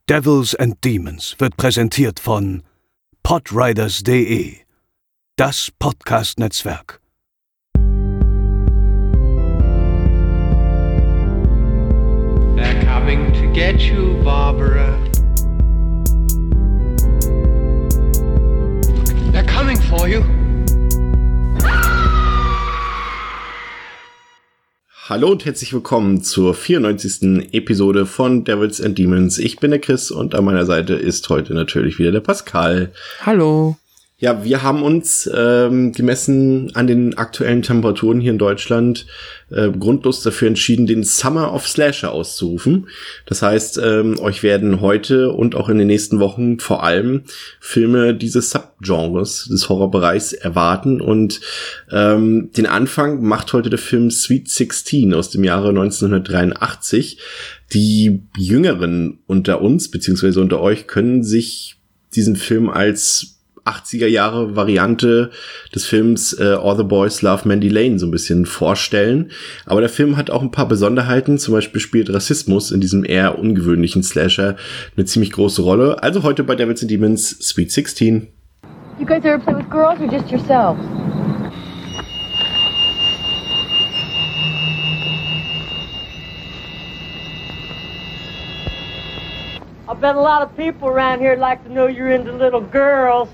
Devils and Demons wird präsentiert von podriders.de, das Podcast-Netzwerk. They're coming to get you, Barbara. They're coming for you. Hallo und herzlich willkommen zur 94. Episode von Devils and Demons. Ich bin der Chris und an meiner Seite ist heute natürlich wieder der Pascal. Hallo. Ja, wir haben uns gemessen an den aktuellen Temperaturen hier in Deutschland grundlos dafür entschieden, den Summer of Slasher auszurufen. Das heißt, euch werden heute und auch in den nächsten Wochen vor allem Filme dieses Subgenres des Horrorbereichs erwarten. Und den Anfang macht heute der Film Sweet 16 aus dem Jahre 1983. Die Jüngeren unter uns, beziehungsweise unter euch, können sich diesen Film als 80er-Jahre-Variante des Films All the Boys Love Mandy Lane so ein bisschen vorstellen. Aber der Film hat auch ein paar Besonderheiten. Zum Beispiel spielt Rassismus in diesem eher ungewöhnlichen Slasher eine ziemlich große Rolle. Also heute bei Devils and Demons Sweet 16. You guys ever play with girls or just yourselves? I bet a lot of people around here like to know you're into little girls.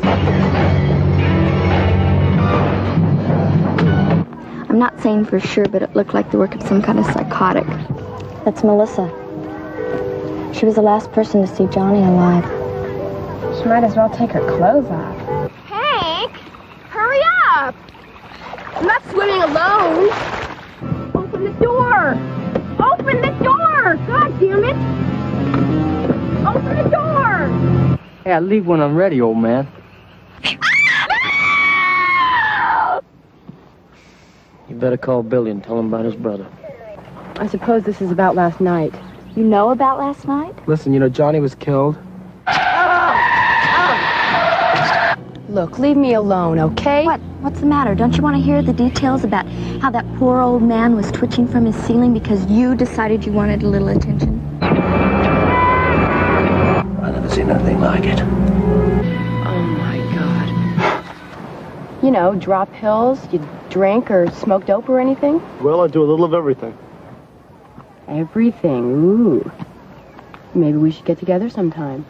I'm not saying for sure, but it looked like the work of some kind of psychotic. That's Melissa. She was the last person to see Johnny alive. She might as well take her clothes off. Hank, hurry up! I'm not swimming alone. Open the door! Open the door! God damn it! Open the door! Hey, I'll leave when I'm ready, old man. You better call Billy and tell him about his brother. I suppose this is about last night. You know about last night? Listen, you know Johnny was killed? Look, leave me alone, okay? What's the matter? Don't you want to hear the details about how that poor old man was twitching from his ceiling because you decided you wanted a little attention? I never seen anything like it. Oh my God. You know, drop pills, you drink or smoke dope or anything? Well, I do a little of everything. Everything, ooh. Maybe we should get together sometime.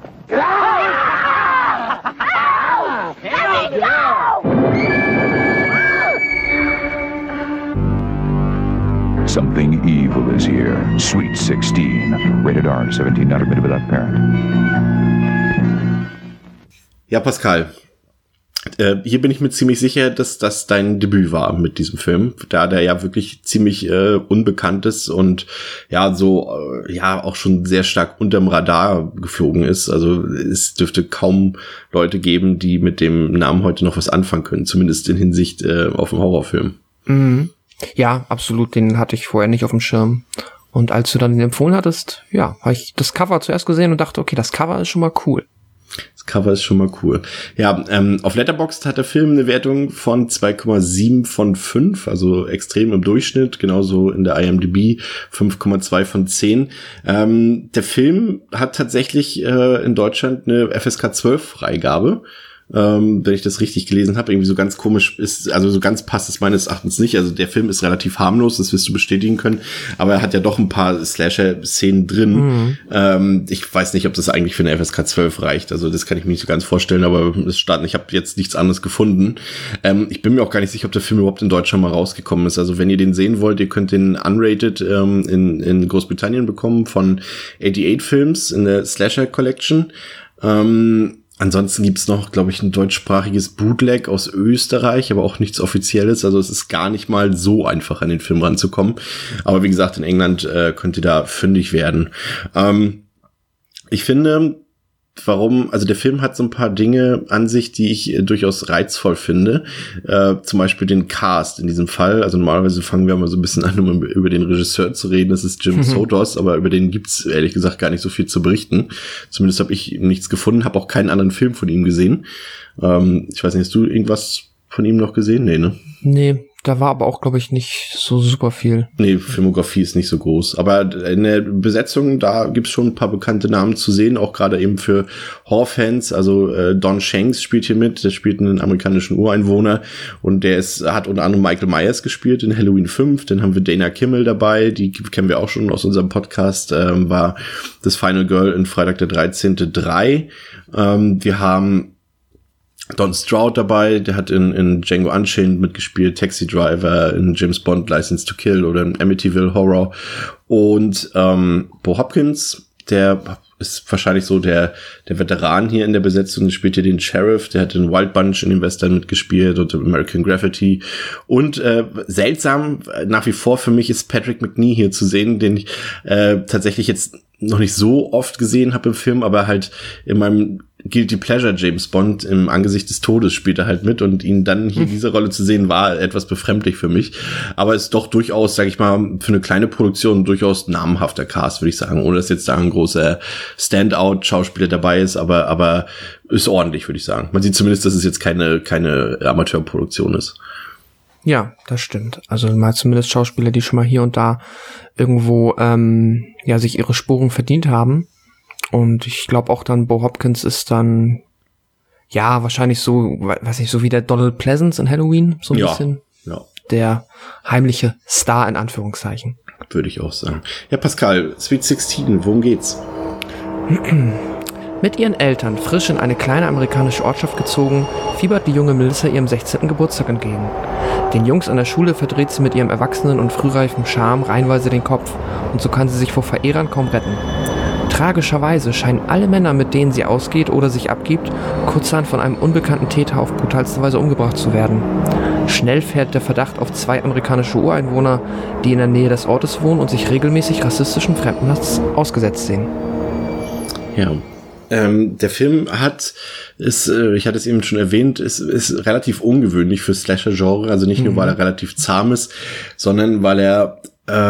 Something evil is here. Sweet 16. Rated R. 17. Not admitted without parent. Ja, Pascal. Hier bin ich mir ziemlich sicher, dass das dein Debüt war mit diesem Film, da der ja wirklich ziemlich unbekannt ist und ja so auch schon sehr stark unterm Radar geflogen ist. Also es dürfte kaum Leute geben, die mit dem Namen heute noch was anfangen können, zumindest in Hinsicht auf einen Horrorfilm. Mhm. Ja, absolut, den hatte ich vorher nicht auf dem Schirm. Und als du dann den empfohlen hattest, ja, habe ich das Cover zuerst gesehen und dachte, okay, das Cover ist schon mal cool. Das Cover ist schon mal cool. Ja, auf Letterboxd hat der Film eine Wertung von 2,7 von 5, also extrem im Durchschnitt, genauso in der IMDb 5,2 von 10. Der Film hat tatsächlich in Deutschland eine FSK 12 Freigabe. Wenn ich das richtig gelesen habe, irgendwie so ganz komisch ist, also so ganz passt es meines Erachtens nicht. Also der Film ist relativ harmlos, das wirst du bestätigen können, aber er hat ja doch ein paar Slasher-Szenen drin. Ich weiß nicht, ob das eigentlich für eine FSK 12 reicht, also das kann ich mir nicht so ganz vorstellen, aber ich habe jetzt nichts anderes gefunden. Ich bin mir auch gar nicht sicher, ob der Film überhaupt in Deutschland mal rausgekommen ist. Also wenn ihr den sehen wollt, ihr könnt den unrated in Großbritannien bekommen von 88 Films in der Slasher Collection. Ansonsten gibt's noch, glaube ich, ein deutschsprachiges Bootleg aus Österreich, aber auch nichts Offizielles. Also es ist gar nicht mal so einfach, an den Film ranzukommen. Aber wie gesagt, in England könnt ihr da fündig werden. Ich finde, also der Film hat so ein paar Dinge an sich, die ich durchaus reizvoll finde. Zum Beispiel den Cast in diesem Fall. Also normalerweise fangen wir mal so ein bisschen an, um über den Regisseur zu reden. Das ist Jim Sotos, aber über den gibt's ehrlich gesagt gar nicht so viel zu berichten. Zumindest habe ich nichts gefunden, habe auch keinen anderen Film von ihm gesehen. Ich weiß nicht, hast du irgendwas von ihm noch gesehen? Nee, ne? Nee, Da war aber auch, glaube ich, nicht so super viel. Nee, Filmografie ist nicht so groß. Aber in der Besetzung, da gibt's schon ein paar bekannte Namen zu sehen, auch gerade eben für Horrorfans. Also Don Shanks spielt hier mit, der spielt einen amerikanischen Ureinwohner und hat unter anderem Michael Myers gespielt in Halloween 5. Dann haben wir Dana Kimmel dabei, die kennen wir auch schon aus unserem Podcast, war das Final Girl in Freitag der 13.3. Wir haben Don Stroud dabei, der hat in Django Unchained mitgespielt, Taxi Driver, in James Bond License to Kill oder in Amityville Horror. Und Bo Hopkins, der ist wahrscheinlich so der Veteran hier in der Besetzung, der spielt hier den Sheriff, der hat in Wild Bunch in den Western mitgespielt und American Graffiti. Und seltsam, nach wie vor für mich ist Patrick Macnee hier zu sehen, den ich tatsächlich jetzt noch nicht so oft gesehen habe im Film, aber halt in meinem Guilty Pleasure James Bond im Angesicht des Todes spielt er halt mit und ihn dann hier in dieser Rolle zu sehen, war etwas befremdlich für mich. Aber ist doch durchaus, sag ich mal, für eine kleine Produktion durchaus namhafter Cast, würde ich sagen, ohne dass jetzt da ein großer Standout-Schauspieler dabei ist, aber ist ordentlich, würde ich sagen. Man sieht zumindest, dass es jetzt keine Amateurproduktion ist. Ja, das stimmt. Also mal zumindest Schauspieler, die schon mal hier und da irgendwo sich ihre Spuren verdient haben. Und ich glaube auch dann, Bo Hopkins ist dann, ja, wahrscheinlich so, weiß nicht, so wie der Donald Pleasence in Halloween, so ein bisschen. Ja. Der heimliche Star in Anführungszeichen. Würde ich auch sagen. Ja, Pascal, Sweet 16, worum geht's? Mit ihren Eltern frisch in eine kleine amerikanische Ortschaft gezogen, fiebert die junge Melissa ihrem 16. Geburtstag entgegen. Den Jungs an der Schule verdreht sie mit ihrem erwachsenen und frühreifen Charme reihenweise den Kopf und so kann sie sich vor Verehrern kaum retten. Tragischerweise scheinen alle Männer, mit denen sie ausgeht oder sich abgibt, kurzerhand von einem unbekannten Täter auf brutalste Weise umgebracht zu werden. Schnell fährt der Verdacht auf 2 amerikanische Ureinwohner, die in der Nähe des Ortes wohnen und sich regelmäßig rassistischen Fremdenhass ausgesetzt sehen. Ja. Der Film ich hatte es eben schon erwähnt, ist relativ ungewöhnlich für Slasher-Genre, also nicht nur, weil er relativ zahm ist, sondern weil er,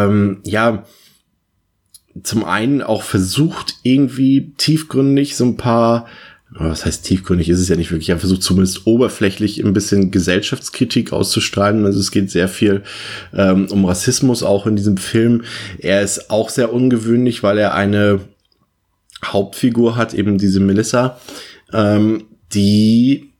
zum einen auch versucht, irgendwie tiefgründig so ein paar, was heißt tiefgründig, ist es ja nicht wirklich, er versucht zumindest oberflächlich ein bisschen Gesellschaftskritik auszustrahlen. Also es geht sehr viel um Rassismus auch in diesem Film. Er ist auch sehr ungewöhnlich, weil er eine Hauptfigur hat, eben diese Melissa, die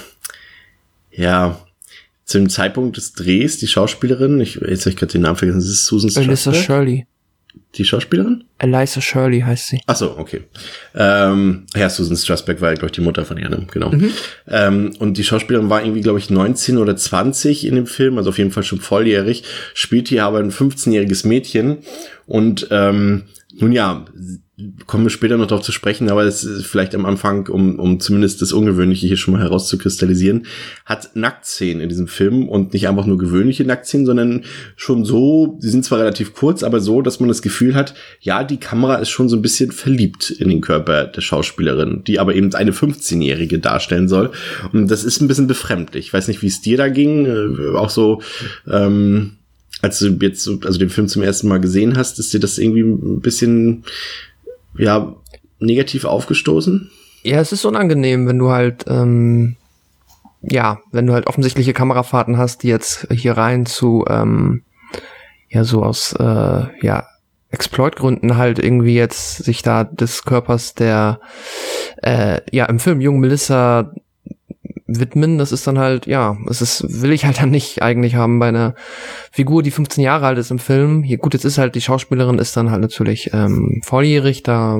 zu dem Zeitpunkt des Drehs, die Schauspielerin, jetzt habe ich gerade den Namen vergessen, das ist Susan Strasberg. Elissa Shirley. Die Schauspielerin? Eliza Shirley heißt sie. Ach so, okay. Susan Strasberg war, glaube ich, die Mutter von ihr, ne? Genau. Und die Schauspielerin war irgendwie, glaube ich, 19 oder 20 in dem Film, also auf jeden Fall schon volljährig, spielt hier aber ein 15-jähriges Mädchen und nun ja, kommen wir später noch darauf zu sprechen, aber es ist vielleicht am Anfang, um zumindest das Ungewöhnliche hier schon mal herauszukristallisieren, hat Nacktszenen in diesem Film und nicht einfach nur gewöhnliche Nacktszenen, sondern schon so, die sind zwar relativ kurz, aber so, dass man das Gefühl hat, ja, die Kamera ist schon so ein bisschen verliebt in den Körper der Schauspielerin, die aber eben eine 15-Jährige darstellen soll. Und das ist ein bisschen befremdlich. Ich weiß nicht, wie es dir da ging, auch so, als du jetzt den Film zum ersten Mal gesehen hast, ist dir das irgendwie ein bisschen negativ aufgestoßen? Ja, es ist unangenehm, wenn du halt wenn du halt offensichtliche Kamerafahrten hast, die jetzt hier rein zu so aus Exploit-Gründen halt irgendwie jetzt sich da des Körpers der im Film jungen Melissa widmen, das ist dann halt, will ich halt dann nicht eigentlich haben bei einer Figur, die 15 Jahre alt ist im Film. Hier, gut, jetzt ist halt, die Schauspielerin ist dann halt natürlich volljährig, da,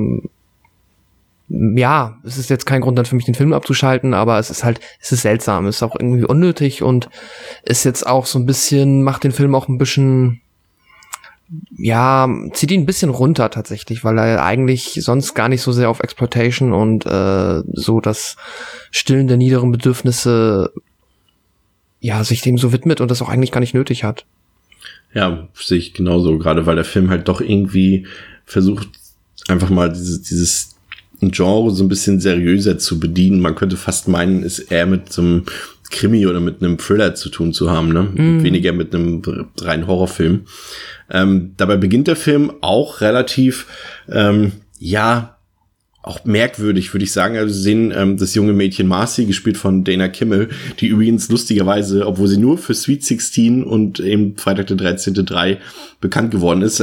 es ist jetzt kein Grund dann für mich, den Film abzuschalten, aber es ist seltsam, es ist auch irgendwie unnötig und ist jetzt auch so ein bisschen, macht den Film auch ein bisschen, zieht ihn ein bisschen runter tatsächlich, weil er eigentlich sonst gar nicht so sehr auf Exploitation und so das Stillen der niederen Bedürfnisse sich dem so widmet und das auch eigentlich gar nicht nötig hat. Ja, sehe ich genauso, gerade weil der Film halt doch irgendwie versucht, einfach mal dieses Genre so ein bisschen seriöser zu bedienen. Man könnte fast meinen, es eher mit so einem Krimi oder mit einem Thriller zu tun zu haben, ne? Weniger mit einem reinen Horrorfilm. Dabei beginnt der Film auch relativ, auch merkwürdig, würde ich sagen. Also wir sehen das junge Mädchen Marcy, gespielt von Dana Kimmel, die übrigens lustigerweise, obwohl sie nur für Sweet 16 und eben Freitag der 13.3 bekannt geworden ist,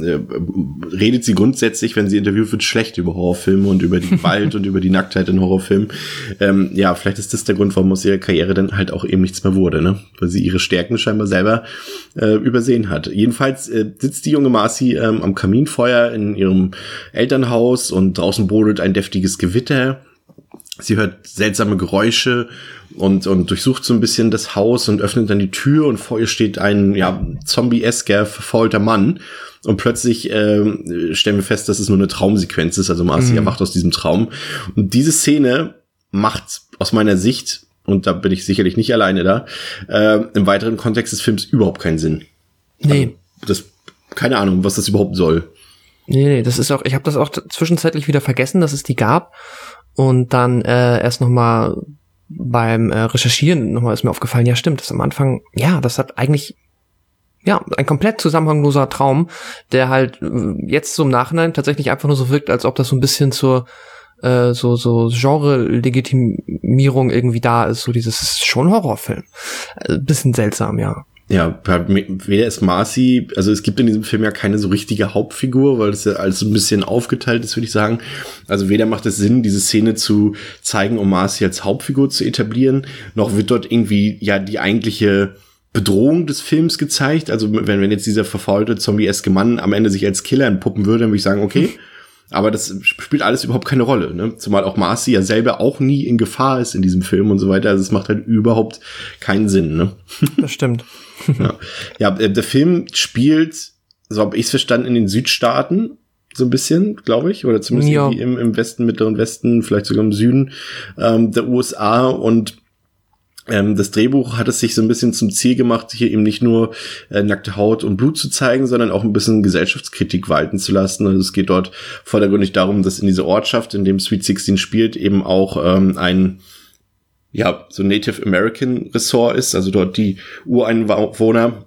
redet sie grundsätzlich, wenn sie interviewt wird, schlecht über Horrorfilme und über die Gewalt und über die Nacktheit in Horrorfilmen. Ja, vielleicht ist das der Grund, warum aus ihrer Karriere dann halt auch eben nichts mehr wurde, ne? Weil sie ihre Stärken scheinbar selber übersehen hat. Jedenfalls sitzt die junge Marcy am Kaminfeuer in ihrem Elternhaus und draußen brodelt ein deftiges Gewitter. Sie hört seltsame Geräusche und durchsucht so ein bisschen das Haus und öffnet dann die Tür und vor ihr steht ein, ja, zombie-esker, verfaulter Mann. Und plötzlich stellen wir fest, dass es nur eine Traumsequenz ist. Also Marcy erwacht aus diesem Traum. Und diese Szene macht aus meiner Sicht, und da bin ich sicherlich nicht alleine da, im weiteren Kontext des Films überhaupt keinen Sinn. Nee. Also keine Ahnung, was das überhaupt soll. Nee, das ist auch, ich habe das auch zwischenzeitlich wieder vergessen, dass es die gab. Und dann erst nochmal beim Recherchieren nochmal ist mir aufgefallen, ja stimmt, das am Anfang, ja, das hat eigentlich, ja, ein komplett zusammenhangloser Traum, der halt jetzt so im Nachhinein tatsächlich einfach nur so wirkt, als ob das so ein bisschen zur so Genre-Legitimierung irgendwie da ist, so dieses schon Horrorfilm. Bisschen seltsam, ja. Ja, weder ist Marcy, also es gibt in diesem Film ja keine so richtige Hauptfigur, weil das ja alles so ein bisschen aufgeteilt ist, würde ich sagen. Also weder macht es Sinn, diese Szene zu zeigen, um Marcy als Hauptfigur zu etablieren, noch wird dort irgendwie ja die eigentliche Bedrohung des Films gezeigt. Also wenn jetzt dieser verfaulte zombie-eske Mann am Ende sich als Killer entpuppen würde, dann würde ich sagen, okay. Aber das spielt alles überhaupt keine Rolle, ne? Zumal auch Marcy ja selber auch nie in Gefahr ist in diesem Film und so weiter. Also es macht halt überhaupt keinen Sinn, ne? Das stimmt. Ja, der Film spielt, so habe ich es verstanden, in den Südstaaten so ein bisschen, glaube ich, oder zumindest irgendwie im Westen, Mittleren Westen, vielleicht sogar im Süden der USA. Und das Drehbuch hat es sich so ein bisschen zum Ziel gemacht, hier eben nicht nur nackte Haut und Blut zu zeigen, sondern auch ein bisschen Gesellschaftskritik walten zu lassen. Also es geht dort vordergründig darum, dass in dieser Ortschaft, in dem Sweet 16 spielt, eben auch ein so Native American Ressort ist, also dort die Ureinwohner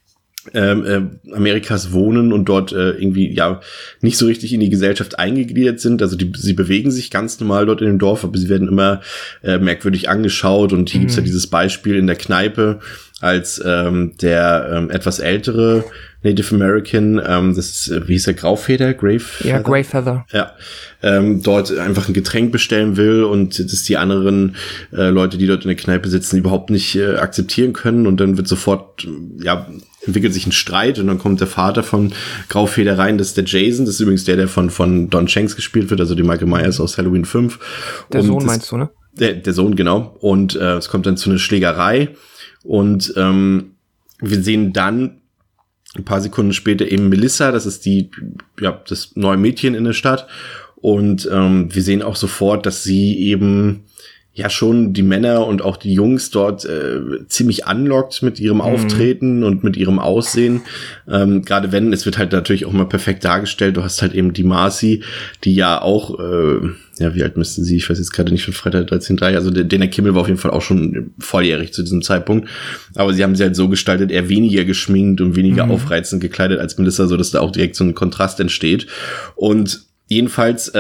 Amerikas wohnen und dort irgendwie ja nicht so richtig in die Gesellschaft eingegliedert sind. Also sie bewegen sich ganz normal dort in dem Dorf, aber sie werden immer merkwürdig angeschaut. Und hier gibt's ja dieses Beispiel in der Kneipe, als der etwas ältere Native American, das ist, wie hieß der, Greyfeather? Ja, Greyfeather. Ja, dort einfach ein Getränk bestellen will und das die anderen Leute, die dort in der Kneipe sitzen, überhaupt nicht akzeptieren können. Und dann wird sofort, entwickelt sich ein Streit und dann kommt der Vater von Grauffeder rein, das ist der Jason, das ist übrigens der von Don Shanks gespielt wird, also die Michael Myers aus Halloween 5. Der Sohn meinst du, ne? Der Sohn, genau. Und es kommt dann zu einer Schlägerei und wir sehen dann ein paar Sekunden später eben Melissa, das ist das neue Mädchen in der Stadt. Und wir sehen auch sofort, dass sie eben ja schon die Männer und auch die Jungs dort ziemlich anlockt mit ihrem Auftreten und mit ihrem Aussehen. Gerade wenn, es wird halt natürlich auch mal perfekt dargestellt. Du hast halt eben die Marcy, die ja auch, wie alt müsste sie? Ich weiß jetzt gerade nicht, von Freitag 13.3. Also Dana Kimmel war auf jeden Fall auch schon volljährig zu diesem Zeitpunkt. Aber sie haben sie halt so gestaltet, eher weniger geschminkt und weniger aufreizend gekleidet als Melissa, so dass da auch direkt so ein Kontrast entsteht. Und jedenfalls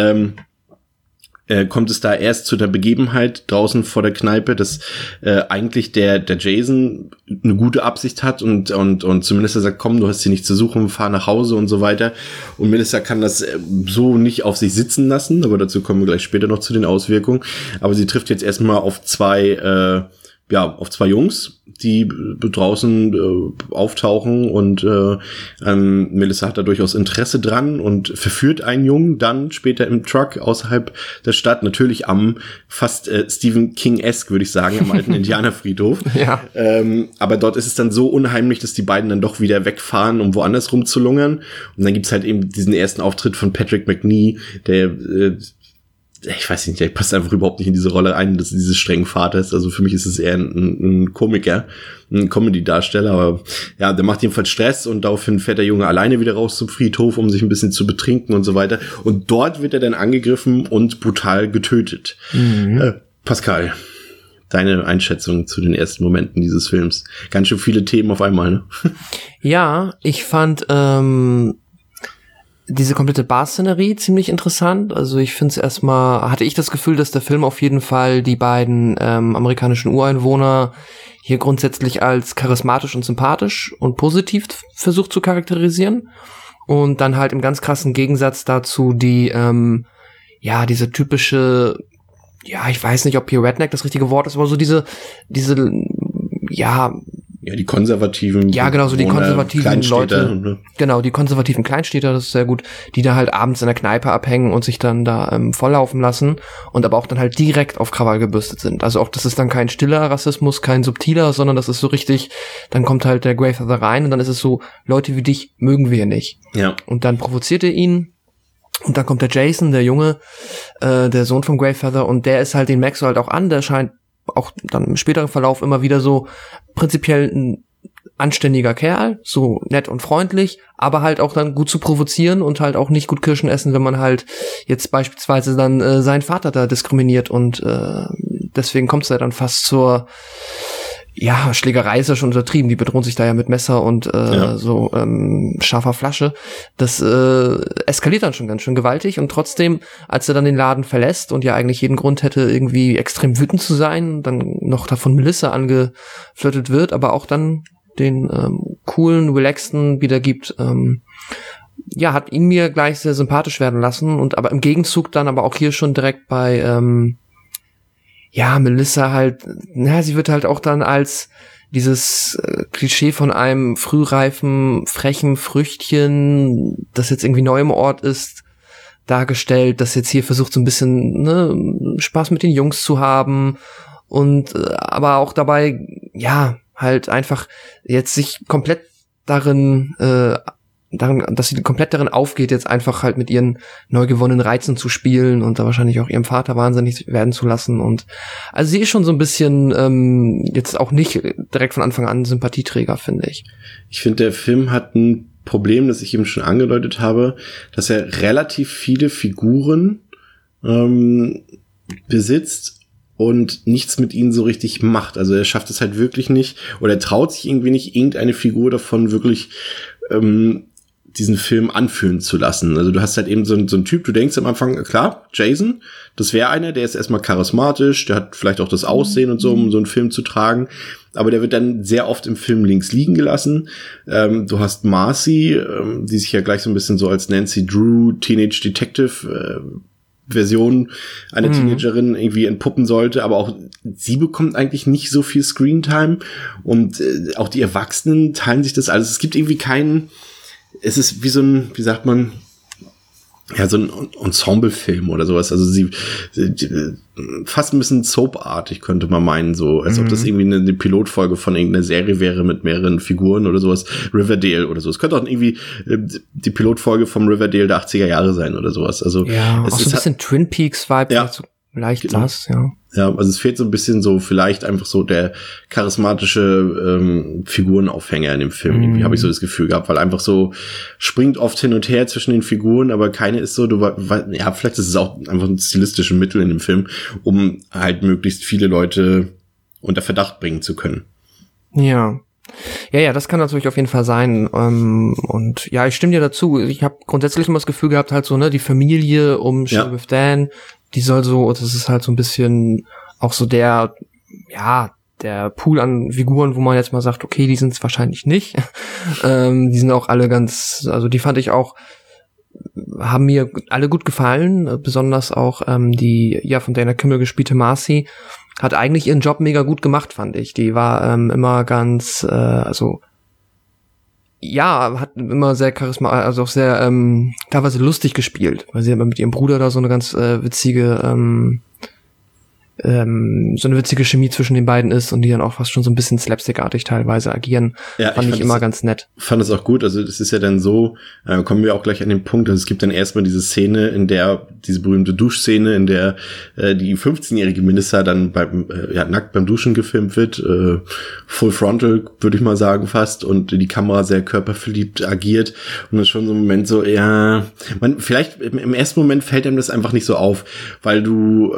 kommt es da erst zu der Begebenheit draußen vor der Kneipe, dass eigentlich der Jason eine gute Absicht hat und zu Melissa sagt, komm, du hast hier nichts zu suchen, fahr nach Hause und so weiter. Und Melissa kann das so nicht auf sich sitzen lassen, aber dazu kommen wir gleich später noch zu den Auswirkungen. Aber sie trifft jetzt erstmal auf zwei Jungs, die draußen auftauchen und Melissa hat da durchaus Interesse dran und verführt einen Jungen dann später im Truck außerhalb der Stadt, natürlich am fast Stephen King-esque, würde ich sagen, am alten Indianerfriedhof. Ja. Aber dort ist es dann so unheimlich, dass die beiden dann doch wieder wegfahren, um woanders rumzulungern. Und dann gibt's halt eben diesen ersten Auftritt von Patrick McNee, der ich weiß nicht, der passt einfach überhaupt nicht in diese Rolle ein, dass dieses strengen Vater ist. Also für mich ist es eher ein Komiker, ein Comedy-Darsteller, aber ja, der macht jedenfalls Stress und daraufhin fährt der Junge alleine wieder raus zum Friedhof, um sich ein bisschen zu betrinken und so weiter. Und dort wird er dann angegriffen und brutal getötet. Pascal, deine Einschätzung zu den ersten Momenten dieses Films. Ganz schön viele Themen auf einmal, ne? Ja, ich fand, diese komplette Bar-Szenerie ziemlich interessant. Also ich finde es erstmal, hatte ich das Gefühl, dass der Film auf jeden Fall die beiden amerikanischen Ureinwohner hier grundsätzlich als charismatisch und sympathisch und positiv versucht zu charakterisieren. Und dann halt im ganz krassen Gegensatz dazu die, diese typische, ich weiß nicht, ob hier Redneck das richtige Wort ist, aber so diese, die konservativen. Ja, genau, so die konservativen Leute. Ne? Genau, die konservativen Kleinstädter, das ist sehr gut, die da halt abends in der Kneipe abhängen und sich dann da volllaufen lassen und aber auch dann halt direkt auf Krawall gebürstet sind. Also auch, das ist dann kein stiller Rassismus, kein subtiler, sondern das ist so richtig, dann kommt halt der Greyfeather rein und dann ist es so, Leute wie dich mögen wir hier nicht. Ja. Und dann provoziert er ihn. Und dann kommt der Jason, der Junge, der Sohn von Greyfeather, und der ist halt, den merkst du halt auch an, der scheint auch dann im späteren Verlauf immer wieder so prinzipiell ein anständiger Kerl, so nett und freundlich, aber halt auch dann gut zu provozieren und halt auch nicht gut Kirschen essen, wenn man halt jetzt beispielsweise dann seinen Vater da diskriminiert und deswegen kommt es ja dann fast zur Schlägerei ist ja schon untertrieben, die bedrohen sich da ja mit Messer und scharfer Flasche. Das eskaliert dann schon ganz schön gewaltig und trotzdem, als er dann den Laden verlässt und ja eigentlich jeden Grund hätte, irgendwie extrem wütend zu sein, dann noch davon Melissa angeflirtet wird, aber auch dann den coolen, relaxten wiedergibt, hat ihn mir gleich sehr sympathisch werden lassen und aber im Gegenzug dann aber auch hier schon direkt bei Melissa halt, sie wird halt auch dann als dieses Klischee von einem frühreifen, frechen Früchtchen, das jetzt irgendwie neu im Ort ist, dargestellt, das jetzt hier versucht so ein bisschen Spaß mit den Jungs zu haben und aber auch dabei, halt einfach jetzt sich komplett darin, dass sie komplett darin aufgeht, jetzt einfach halt mit ihren neu gewonnenen Reizen zu spielen und da wahrscheinlich auch ihrem Vater wahnsinnig werden zu lassen. Und also sie ist schon so ein bisschen jetzt auch nicht direkt von Anfang an Sympathieträger, finde ich. Ich finde, der Film hat ein Problem, das ich eben schon angedeutet habe, dass er relativ viele Figuren besitzt und nichts mit ihnen so richtig macht. Also er schafft es halt wirklich nicht, oder er traut sich irgendwie nicht, irgendeine Figur davon wirklich diesen Film anfühlen zu lassen. Also du hast halt eben so einen Typ, du denkst am Anfang, klar, Jason, das wäre einer, der ist erstmal charismatisch, der hat vielleicht auch das Aussehen und so, um so einen Film zu tragen, aber der wird dann sehr oft im Film links liegen gelassen. Du hast Marcy, die sich ja gleich so ein bisschen so als Nancy Drew Teenage Detective Version einer Teenagerin irgendwie entpuppen sollte, aber auch sie bekommt eigentlich nicht so viel Screentime und auch die Erwachsenen teilen sich das alles. Es gibt irgendwie es ist wie so ein, wie sagt man, so ein Ensemble-Film oder sowas. Also sie fast ein bisschen Soap-artig, könnte man meinen, so, als ob das irgendwie eine Pilotfolge von irgendeiner Serie wäre mit mehreren Figuren oder sowas. Riverdale oder so. Es könnte auch irgendwie die Pilotfolge vom Riverdale der 80er Jahre sein oder sowas. Also es auch so ein bisschen Twin Peaks-Vibe, so leicht genau. Ja, also es fehlt so ein bisschen so vielleicht einfach so der charismatische Figurenaufhänger in dem Film. Irgendwie habe ich so das Gefühl gehabt, weil einfach so springt oft hin und her zwischen den Figuren, aber keine ist so, vielleicht ist es auch einfach ein stilistisches Mittel in dem Film, um halt möglichst viele Leute unter Verdacht bringen zu können. Ja, das kann natürlich auf jeden Fall sein. Und ich stimme dir dazu. Ich habe grundsätzlich immer das Gefühl gehabt, halt so, die Familie um Sheriff Dan, die soll so, das ist halt so ein bisschen auch so der Pool an Figuren, wo man jetzt mal sagt, okay, die sind es wahrscheinlich nicht. Die sind auch alle also die fand ich auch, haben mir alle gut gefallen, besonders auch die von Dana Kimmel gespielte Marcy hat eigentlich ihren Job mega gut gemacht, fand ich. Die war immer ganz, hat immer sehr charismatisch, also auch sehr teilweise lustig gespielt, weil sie immer mit ihrem Bruder da so eine ganz witzige Chemie zwischen den beiden ist und die dann auch fast schon so ein bisschen slapstickartig teilweise agieren. Ja, fand ich immer ganz nett. Fand es auch gut. Also das ist ja dann so, kommen wir auch gleich an den Punkt, also es gibt dann erstmal diese Szene, diese berühmte Duschszene, in der die 15-jährige Melissa dann nackt beim Duschen gefilmt wird, full frontal, würde ich mal sagen fast, und die Kamera sehr körperverliebt agiert und das ist schon so ein Moment so, vielleicht im ersten Moment fällt einem das einfach nicht so auf, weil du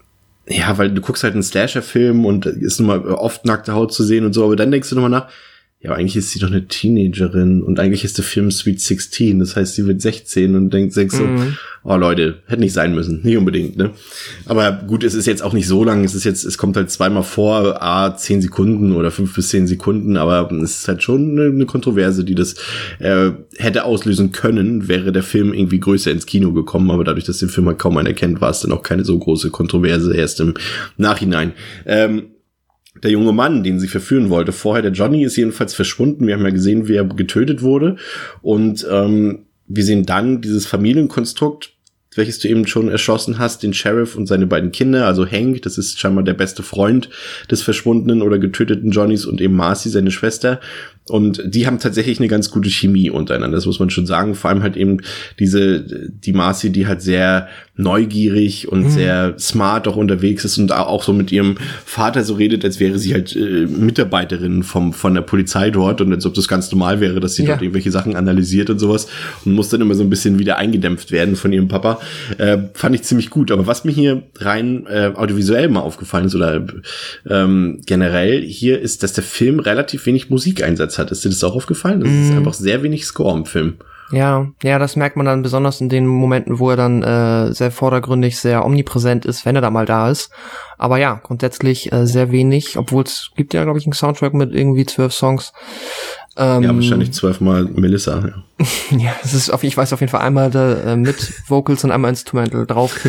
guckst halt einen Slasher-Film und ist nun mal oft nackte Haut zu sehen und so, aber dann denkst du nochmal nach, ja, eigentlich ist sie doch eine Teenagerin und eigentlich ist der Film Sweet 16, das heißt, sie wird 16 und denkt so, oh Leute, hätte nicht sein müssen, nicht unbedingt, ne? Aber gut, es ist jetzt auch nicht so lang, es kommt halt zweimal vor, 10 Sekunden oder 5 bis 10 Sekunden, aber es ist halt schon eine Kontroverse, die das hätte auslösen können, wäre der Film irgendwie größer ins Kino gekommen, aber dadurch, dass den Film halt kaum einer kennt, war es dann auch keine so große Kontroverse erst im Nachhinein. Der junge Mann, den sie verführen wollte, vorher der Johnny, ist jedenfalls verschwunden. Wir haben ja gesehen, wie er getötet wurde. Und wir sehen dann dieses Familienkonstrukt, welches du eben schon erschossen hast, den Sheriff und seine beiden Kinder, also Hank, das ist scheinbar der beste Freund des verschwundenen oder getöteten Johnnys, und eben Marcy, seine Schwester. Und die haben tatsächlich eine ganz gute Chemie untereinander, das muss man schon sagen. Vor allem halt eben die Marcy, die halt sehr neugierig und sehr smart auch unterwegs ist und auch so mit ihrem Vater so redet, als wäre sie halt Mitarbeiterin von der Polizei dort und als ob das ganz normal wäre, dass sie dort irgendwelche Sachen analysiert und sowas, und muss dann immer so ein bisschen wieder eingedämpft werden von ihrem Papa. Fand ich ziemlich gut. Aber was mir hier rein audiovisuell mal aufgefallen ist oder generell hier ist, dass der Film relativ wenig Musikeinsatz hat. Ist dir das auch aufgefallen? Das ist einfach sehr wenig Score im Film. Ja, das merkt man dann besonders in den Momenten, wo er dann sehr vordergründig, sehr omnipräsent ist, wenn er da mal da ist. Aber ja, grundsätzlich sehr wenig, obwohl es gibt ja, glaube ich, einen Soundtrack mit irgendwie 12 Songs. Ja, wahrscheinlich 12 Mal Melissa. Ja, ich weiß auf jeden Fall einmal mit Vocals und einmal Instrumental drauf.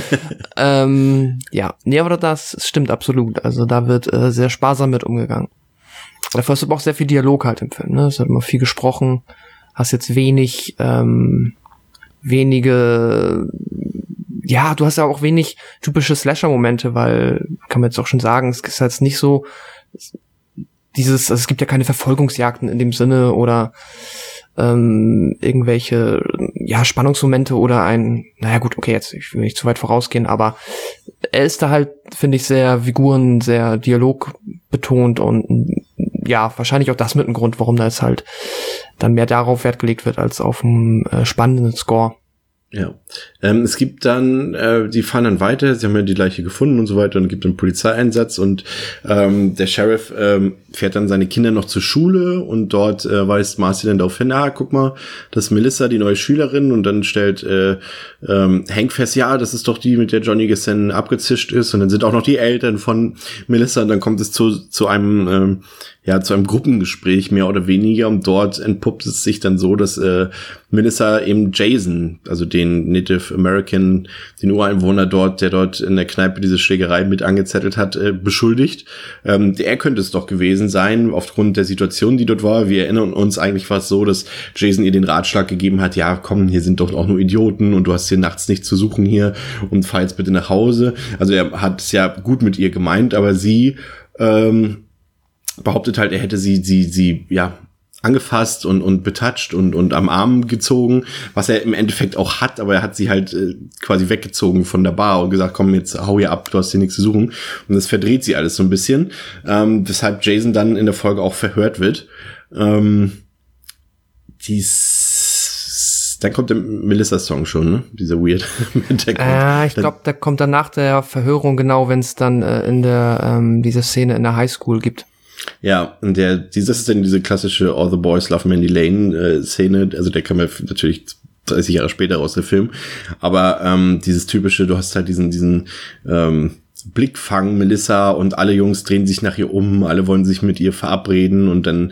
Aber das stimmt absolut. Also da wird sehr sparsam mit umgegangen. Dafür hast du aber auch sehr viel Dialog halt im Film, ne? Es hat immer viel gesprochen. Hast jetzt wenige, du hast ja auch wenig typische Slasher-Momente, weil, kann man jetzt auch schon sagen, es ist halt nicht so es gibt ja keine Verfolgungsjagden in dem Sinne oder irgendwelche Spannungsmomente oder ich will nicht zu weit vorausgehen, aber er ist da halt, finde ich, sehr Figuren, sehr dialogbetont und wahrscheinlich auch das mit einem Grund, warum da jetzt halt dann mehr darauf Wert gelegt wird als auf einen spannenden Score. Ja, es gibt dann, die fahren dann weiter, sie haben ja die Leiche gefunden und so weiter, und es gibt einen Polizeieinsatz und der Sheriff fährt dann seine Kinder noch zur Schule und dort weist Marcy dann darauf hin, guck mal, das ist Melissa, die neue Schülerin, und dann stellt Hank fest, das ist doch die, mit der Johnny gestern abgezischt ist, und dann sind auch noch die Eltern von Melissa, und dann kommt es zu einem Gruppengespräch, mehr oder weniger, und dort entpuppt es sich dann so, dass Melissa eben Jason, also den Native American, den Ureinwohner dort, der dort in der Kneipe diese Schlägerei mit angezettelt hat, beschuldigt. Er könnte es doch gewesen sein, aufgrund der Situation, die dort war. Wir erinnern uns, eigentlich war es so, dass Jason ihr den Ratschlag gegeben hat, komm, hier sind doch auch nur Idioten und du hast hier nachts nichts zu suchen hier und fahr jetzt bitte nach Hause. Also er hat es ja gut mit ihr gemeint, aber sie behauptet halt, er hätte sie angefasst und betatscht und am Arm gezogen, was er im Endeffekt auch hat, aber er hat sie halt quasi weggezogen von der Bar und gesagt, komm, jetzt hau hier ab, du hast hier nichts zu suchen. Und das verdreht sie alles so ein bisschen, weshalb Jason dann in der Folge auch verhört wird. Dann kommt der Melissa-Song schon, ne? Dieser Weird. Ich glaube, der kommt dann nach der Verhörung, genau, wenn es dann in der diese Szene in der Highschool gibt. Ja, und das ist dann diese klassische All the Boys Love Mandy Lane Szene, also der kam ja natürlich 30 Jahre später raus, der Film, aber dieses typische, du hast halt diesen Blickfang Melissa und alle Jungs drehen sich nach ihr um, alle wollen sich mit ihr verabreden, und dann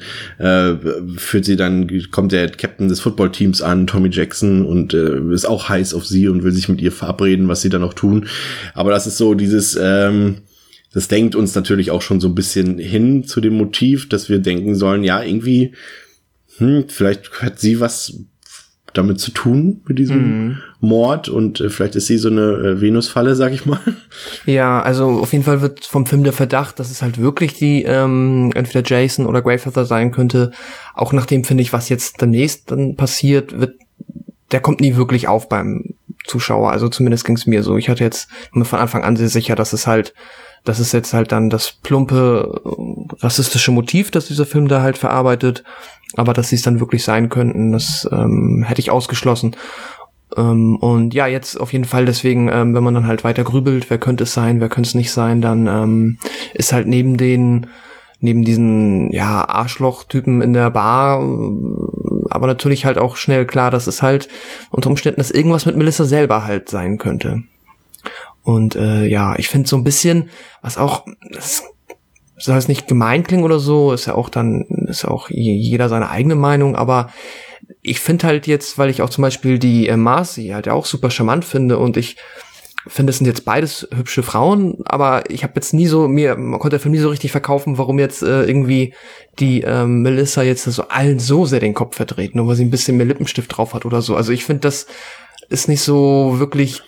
kommt der Captain des Footballteams an, Tommy Jackson, und ist auch heiß auf sie und will sich mit ihr verabreden, was sie dann auch tun. Aber das ist so dieses das denkt uns natürlich auch schon so ein bisschen hin zu dem Motiv, dass wir denken sollen, irgendwie, vielleicht hat sie was damit zu tun, mit diesem Mord, und vielleicht ist sie so eine Venusfalle, sag ich mal. Ja, also auf jeden Fall wird vom Film der Verdacht, dass es halt wirklich die entweder Jason oder Greyfeather sein könnte. Auch nachdem, finde ich, was jetzt demnächst dann passiert, der kommt nie wirklich auf beim Zuschauer. Also zumindest ging es mir so. Ich hatte jetzt von Anfang an sehr sicher, dass es jetzt halt dann das plumpe rassistische Motiv, das dieser Film da halt verarbeitet, aber dass sie es dann wirklich sein könnten, das hätte ich ausgeschlossen. Und jetzt auf jeden Fall deswegen, wenn man dann halt weiter grübelt, wer könnte es sein, wer könnte es nicht sein, dann ist halt neben den neben diesen, ja, Arschloch-Typen in der Bar, aber natürlich halt auch schnell klar, dass es halt unter Umständen, dass irgendwas mit Melissa selber halt sein könnte. Und ja, ich finde so ein bisschen, was auch, das soll es nicht gemein klingen oder so, ist ja auch jeder seine eigene Meinung, aber ich finde halt jetzt, weil ich auch zum Beispiel die Marcy halt ja auch super charmant finde und ich finde, es sind jetzt beides hübsche Frauen, aber ich habe jetzt man konnte der Film nie so richtig verkaufen, warum jetzt irgendwie die Melissa jetzt so allen so sehr den Kopf verdreht, nur weil sie ein bisschen mehr Lippenstift drauf hat oder so. Also ich finde, das ist nicht so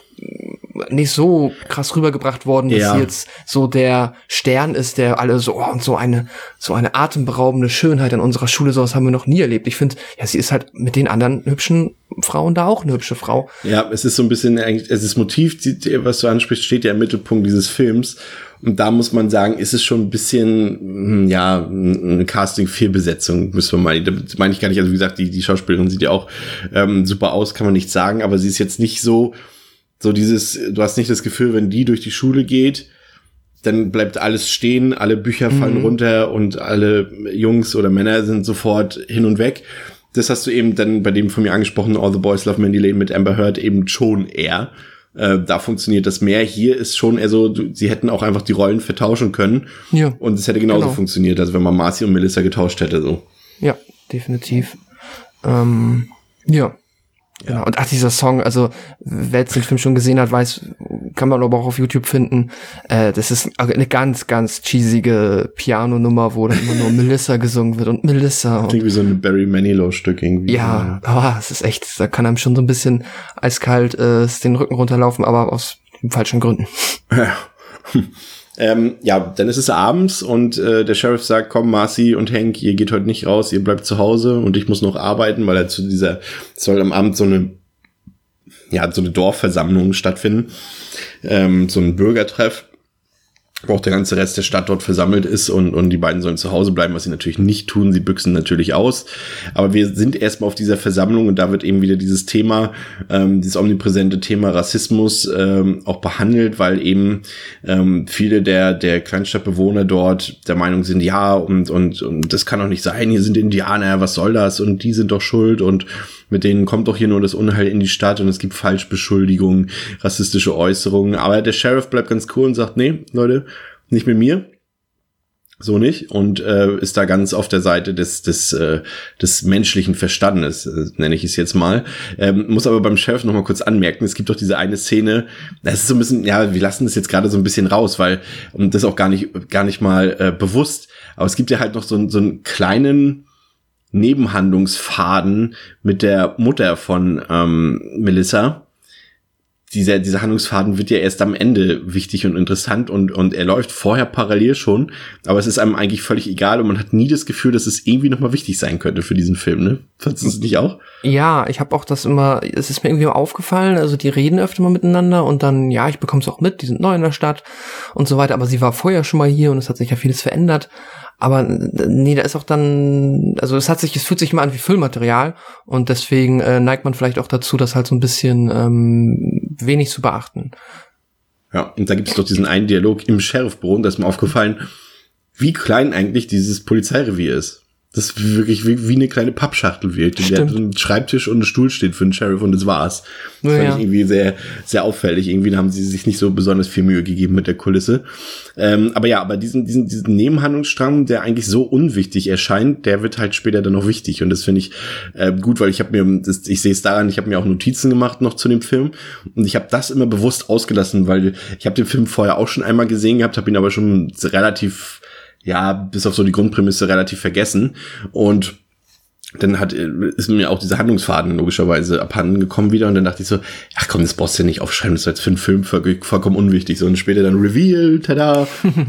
krass rübergebracht worden, dass sie jetzt so der Stern ist, der alle so, und so eine atemberaubende Schönheit an unserer Schule, sowas haben wir noch nie erlebt. Ich finde, ja, sie ist halt mit den anderen hübschen Frauen da auch eine hübsche Frau. Ja, es ist so ein bisschen eigentlich, es ist Motiv, was du ansprichst, steht ja im Mittelpunkt dieses Films. Und da muss man sagen, ist es schon ein bisschen, ja, eine Casting-Fehlbesetzung, müssen wir mal, das meine ich gar nicht, also wie gesagt, die Schauspielerin sieht ja auch super aus, kann man nicht sagen, aber sie ist jetzt nicht so dieses, du hast nicht das Gefühl, wenn die durch die Schule geht, dann bleibt alles stehen, alle Bücher fallen runter und alle Jungs oder Männer sind sofort hin und weg. Das hast du eben dann bei dem von mir angesprochenen All the Boys Love Mandy Lane mit Amber Heard eben schon eher. Da funktioniert das mehr. Hier ist schon eher so, sie hätten auch einfach die Rollen vertauschen können. Ja. Und es hätte genauso funktioniert, also wenn man Marcy und Melissa getauscht hätte, so. Ja, definitiv. Ja. Genau. Und dieser Song, also wer jetzt den Film schon gesehen hat, weiß, kann man aber auch auf YouTube finden. Das ist eine ganz, ganz cheesige Piano-Nummer, wo dann immer nur Melissa gesungen wird und Melissa. Klingt wie so ein Barry Manilow-Stück irgendwie. Ja, es ist echt, da kann einem schon so ein bisschen eiskalt den Rücken runterlaufen, aber aus falschen Gründen. Ja, dann ist es abends und der Sheriff sagt, komm, Marcy und Hank, ihr geht heute nicht raus, ihr bleibt zu Hause und ich muss noch arbeiten, weil er soll am Abend so eine Dorfversammlung stattfinden, so ein Bürgertreff, wo auch der ganze Rest der Stadt dort versammelt ist und die beiden sollen zu Hause bleiben, was sie natürlich nicht tun, sie büchsen natürlich aus, aber wir sind erstmal auf dieser Versammlung und da wird eben wieder dieses Thema, dieses omnipräsente Thema Rassismus auch behandelt, weil eben viele der Kleinstadtbewohner dort der Meinung sind, ja, und das kann doch nicht sein, hier sind Indianer, was soll das und die sind doch schuld und mit denen kommt doch hier nur das Unheil in die Stadt und es gibt Falschbeschuldigungen, rassistische Äußerungen. Aber der Sheriff bleibt ganz cool und sagt, nee, Leute, nicht mit mir. So nicht. Und ist da ganz auf der Seite des menschlichen Verstandes, nenne ich es jetzt mal. Muss aber beim Sheriff noch mal kurz anmerken, es gibt doch diese eine Szene, das ist so ein bisschen, ja, wir lassen das jetzt gerade so ein bisschen raus, weil, und das auch gar nicht mal bewusst, aber es gibt ja halt noch so einen kleinen Nebenhandlungsfaden mit der Mutter von Melissa. Dieser Handlungsfaden wird ja erst am Ende wichtig und interessant und er läuft vorher parallel schon, aber es ist einem eigentlich völlig egal und man hat nie das Gefühl, dass es irgendwie nochmal wichtig sein könnte für diesen Film, ne? Fandest du es nicht auch? Ja, ich habe auch es ist mir irgendwie aufgefallen, also die reden öfter mal miteinander und dann, ja, ich bekomme es auch mit, die sind neu in der Stadt und so weiter, aber sie war vorher schon mal hier und es hat sich ja vieles verändert. Aber nee, da ist auch dann, also es fühlt sich immer an wie Füllmaterial und deswegen neigt man vielleicht auch dazu, das halt so ein bisschen wenig zu beachten. Ja, und da gibt es doch diesen einen Dialog im Sheriffbüro und da ist mir aufgefallen, wie klein eigentlich dieses Polizeirevier ist. Das ist wirklich wie eine kleine Pappschachtel wirkt. Der hat so einen Schreibtisch und einen Stuhl steht für den Sheriff und das war's. Das fand ich irgendwie sehr, sehr auffällig. Irgendwie haben sie sich nicht so besonders viel Mühe gegeben mit der Kulisse. Aber diesen Nebenhandlungsstrang, der eigentlich so unwichtig erscheint, der wird halt später dann noch wichtig. Und das finde ich gut, weil ich sehe es daran, ich habe mir auch Notizen gemacht noch zu dem Film. Und ich habe das immer bewusst ausgelassen, weil ich habe den Film vorher auch schon einmal gesehen gehabt, habe ihn aber schon relativ, ja, bis auf so die Grundprämisse relativ vergessen und dann ist mir auch dieser Handlungsfaden logischerweise abhanden gekommen wieder und dann dachte ich so, ach komm, das brauchst du ja nicht aufschreiben, das ist jetzt für einen Film vollkommen unwichtig, so und später dann Reveal, tada.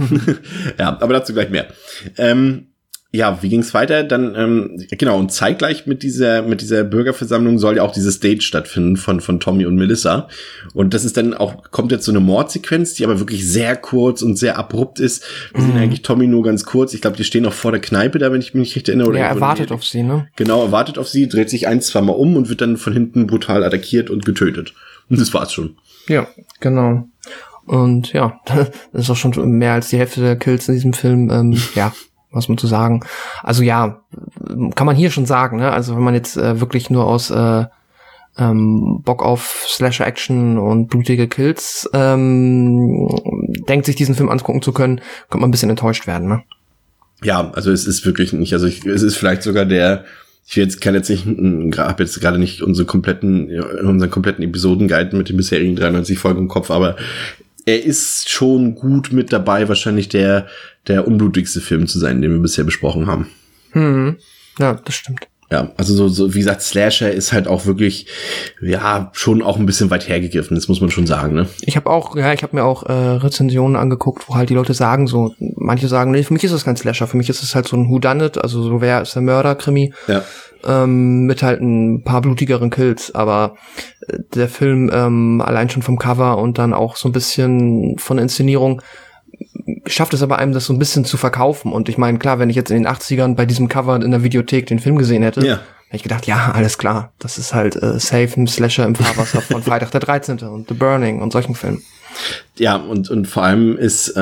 Ja, aber dazu gleich mehr. Ja, wie ging's weiter? Dann, genau, und zeitgleich mit dieser Bürgerversammlung soll ja auch diese Stage stattfinden von Tommy und Melissa. Und das ist dann kommt jetzt so eine Mordsequenz, die aber wirklich sehr kurz und sehr abrupt ist. Wir sehen eigentlich Tommy nur ganz kurz. Ich glaube, die stehen auch vor der Kneipe da, wenn ich mich nicht recht erinnere. Oder er wartet auf sie, ne? Genau, er wartet auf sie, dreht sich 1-2 Mal um und wird dann von hinten brutal attackiert und getötet. Und das war's schon. Ja, genau. Und ja, das ist auch schon mehr als die Hälfte der Kills in diesem Film, ja. was man zu sagen. Also ja, kann man hier schon sagen, ne? Also wenn man jetzt wirklich nur aus Bock auf Slasher-Action und blutige Kills denkt, sich diesen Film angucken zu können, könnte man ein bisschen enttäuscht werden, ne? Ja, also es ist wirklich nicht, es ist vielleicht sogar habe jetzt gerade nicht unseren kompletten Episodenguide mit den bisherigen 93 Folgen im Kopf, aber er ist schon gut mit dabei, wahrscheinlich der unblutigste Film zu sein, den wir bisher besprochen haben. Ja, das stimmt. Ja, also so wie gesagt, Slasher ist halt auch wirklich, ja, schon auch ein bisschen weit hergegriffen, das muss man schon sagen, ne? Ich habe mir auch Rezensionen angeguckt, wo halt die Leute sagen so, manche sagen, nee, für mich ist das kein Slasher, für mich ist es halt so ein Whodunit, also so wer ist der Mörder-Krimi, mit halt ein paar blutigeren Kills, aber der Film allein schon vom Cover und dann auch so ein bisschen von der Inszenierung schafft es aber einem, das so ein bisschen zu verkaufen. Und ich meine, klar, wenn ich jetzt in den 80ern bei diesem Cover in der Videothek den Film gesehen hätte, hätte ich gedacht, ja, alles klar, das ist halt safe ein Slasher im Fahrwasser von Freitag der 13. und The Burning und solchen Filmen. Ja, und vor allem ist,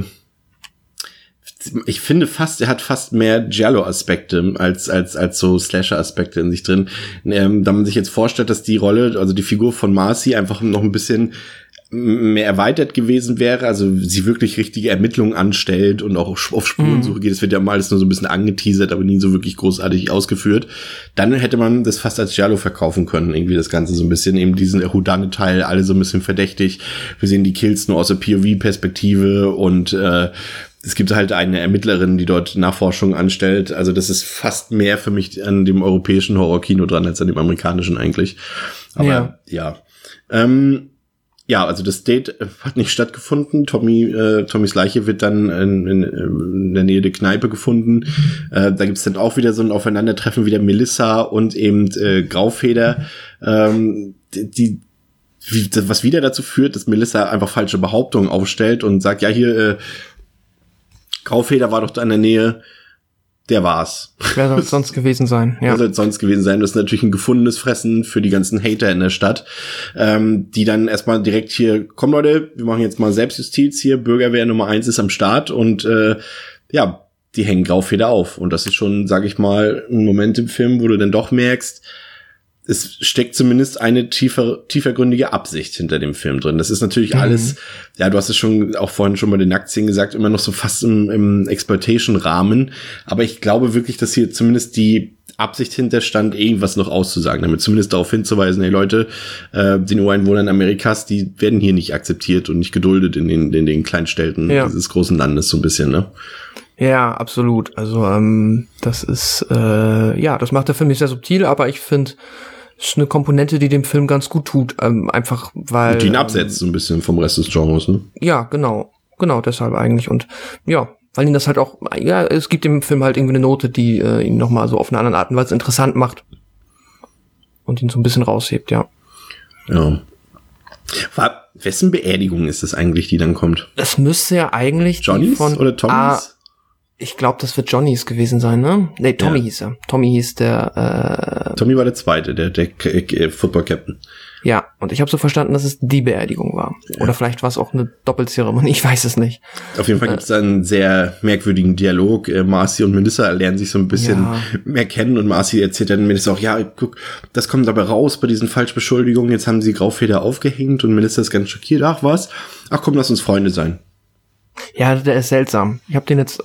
ich finde er hat fast mehr Giallo-Aspekte als so Slasher-Aspekte in sich drin. Da man sich jetzt vorstellt, dass die Rolle, also die Figur von Marcy einfach noch ein bisschen mehr erweitert gewesen wäre, also sie wirklich richtige Ermittlungen anstellt und auch auf Spurensuche geht. Das wird ja mal alles nur so ein bisschen angeteasert, aber nie so wirklich großartig ausgeführt. Dann hätte man das fast als Giallo verkaufen können, irgendwie das Ganze so ein bisschen, eben diesen Whodunit-Teil, alle so ein bisschen verdächtig. Wir sehen die Kills nur aus der POV-Perspektive und es gibt halt eine Ermittlerin, die dort Nachforschungen anstellt. Also das ist fast mehr für mich an dem europäischen Horrorkino dran, als an dem amerikanischen eigentlich. Aber ja, also das Date hat nicht stattgefunden. Tommys Leiche wird dann in der Nähe der Kneipe gefunden. Da gibt's dann auch wieder so ein Aufeinandertreffen wieder Melissa und eben Graufeder, was wieder dazu führt, dass Melissa einfach falsche Behauptungen aufstellt und sagt, ja hier, Graufeder war doch da in der Nähe. Der war's. Wer soll es sonst gewesen sein? Ja. Wer soll es sonst gewesen sein? Das ist natürlich ein gefundenes Fressen für die ganzen Hater in der Stadt, die dann erstmal direkt hier, komm Leute, wir machen jetzt mal Selbstjustiz hier, Bürgerwehr Nummer 1 ist am Start und die hängen Graufeder auf. Und das ist schon, sag ich mal, ein Moment im Film, wo du dann doch merkst, es steckt zumindest eine tiefergründige Absicht hinter dem Film drin. Das ist natürlich alles, ja, du hast es schon auch vorhin schon bei den Nacktszenen gesagt, immer noch so fast im Exploitation-Rahmen. Aber ich glaube wirklich, dass hier zumindest die Absicht hinterstand, irgendwas noch auszusagen, damit zumindest darauf hinzuweisen, hey Leute, die Ureinwohner Amerikas, die werden hier nicht akzeptiert und nicht geduldet in den Kleinstädten dieses großen Landes so ein bisschen, ne? Ja, absolut. Also das ist, das macht der Film nicht sehr subtil, aber ich finde, es ist eine Komponente, die dem Film ganz gut tut. Einfach, weil... Und ihn absetzt so ein bisschen vom Rest des Genres, ne? Ja, genau. Genau, deshalb eigentlich. Und ja, weil ihn das halt auch, ja, es gibt dem Film halt irgendwie eine Note, die ihn nochmal so auf eine andere Art und Weise interessant macht. Und ihn so ein bisschen raushebt, ja. Ja. Wessen Beerdigung ist das eigentlich, die dann kommt? Das müsste ja eigentlich Johnnys oder Tommys? Ich glaube, das wird Johnnys gewesen sein, ne? Nee, Tommy hieß er. Tommy hieß der... Tommy war der Zweite, der Football-Captain. Ja, und ich habe so verstanden, dass es die Beerdigung war. Ja. Oder vielleicht war es auch eine Doppelzeremonie, ich weiß es nicht. Auf jeden Fall gibt es einen sehr merkwürdigen Dialog. Marcy und Melissa lernen sich so ein bisschen mehr kennen und Marcy erzählt dann Melissa auch, ja, guck, das kommt dabei raus bei diesen Falschbeschuldigungen. Jetzt haben sie Graufeder aufgehängt und Melissa ist ganz schockiert. Ach was? Ach komm, lass uns Freunde sein. Ja, der ist seltsam. Ich habe den jetzt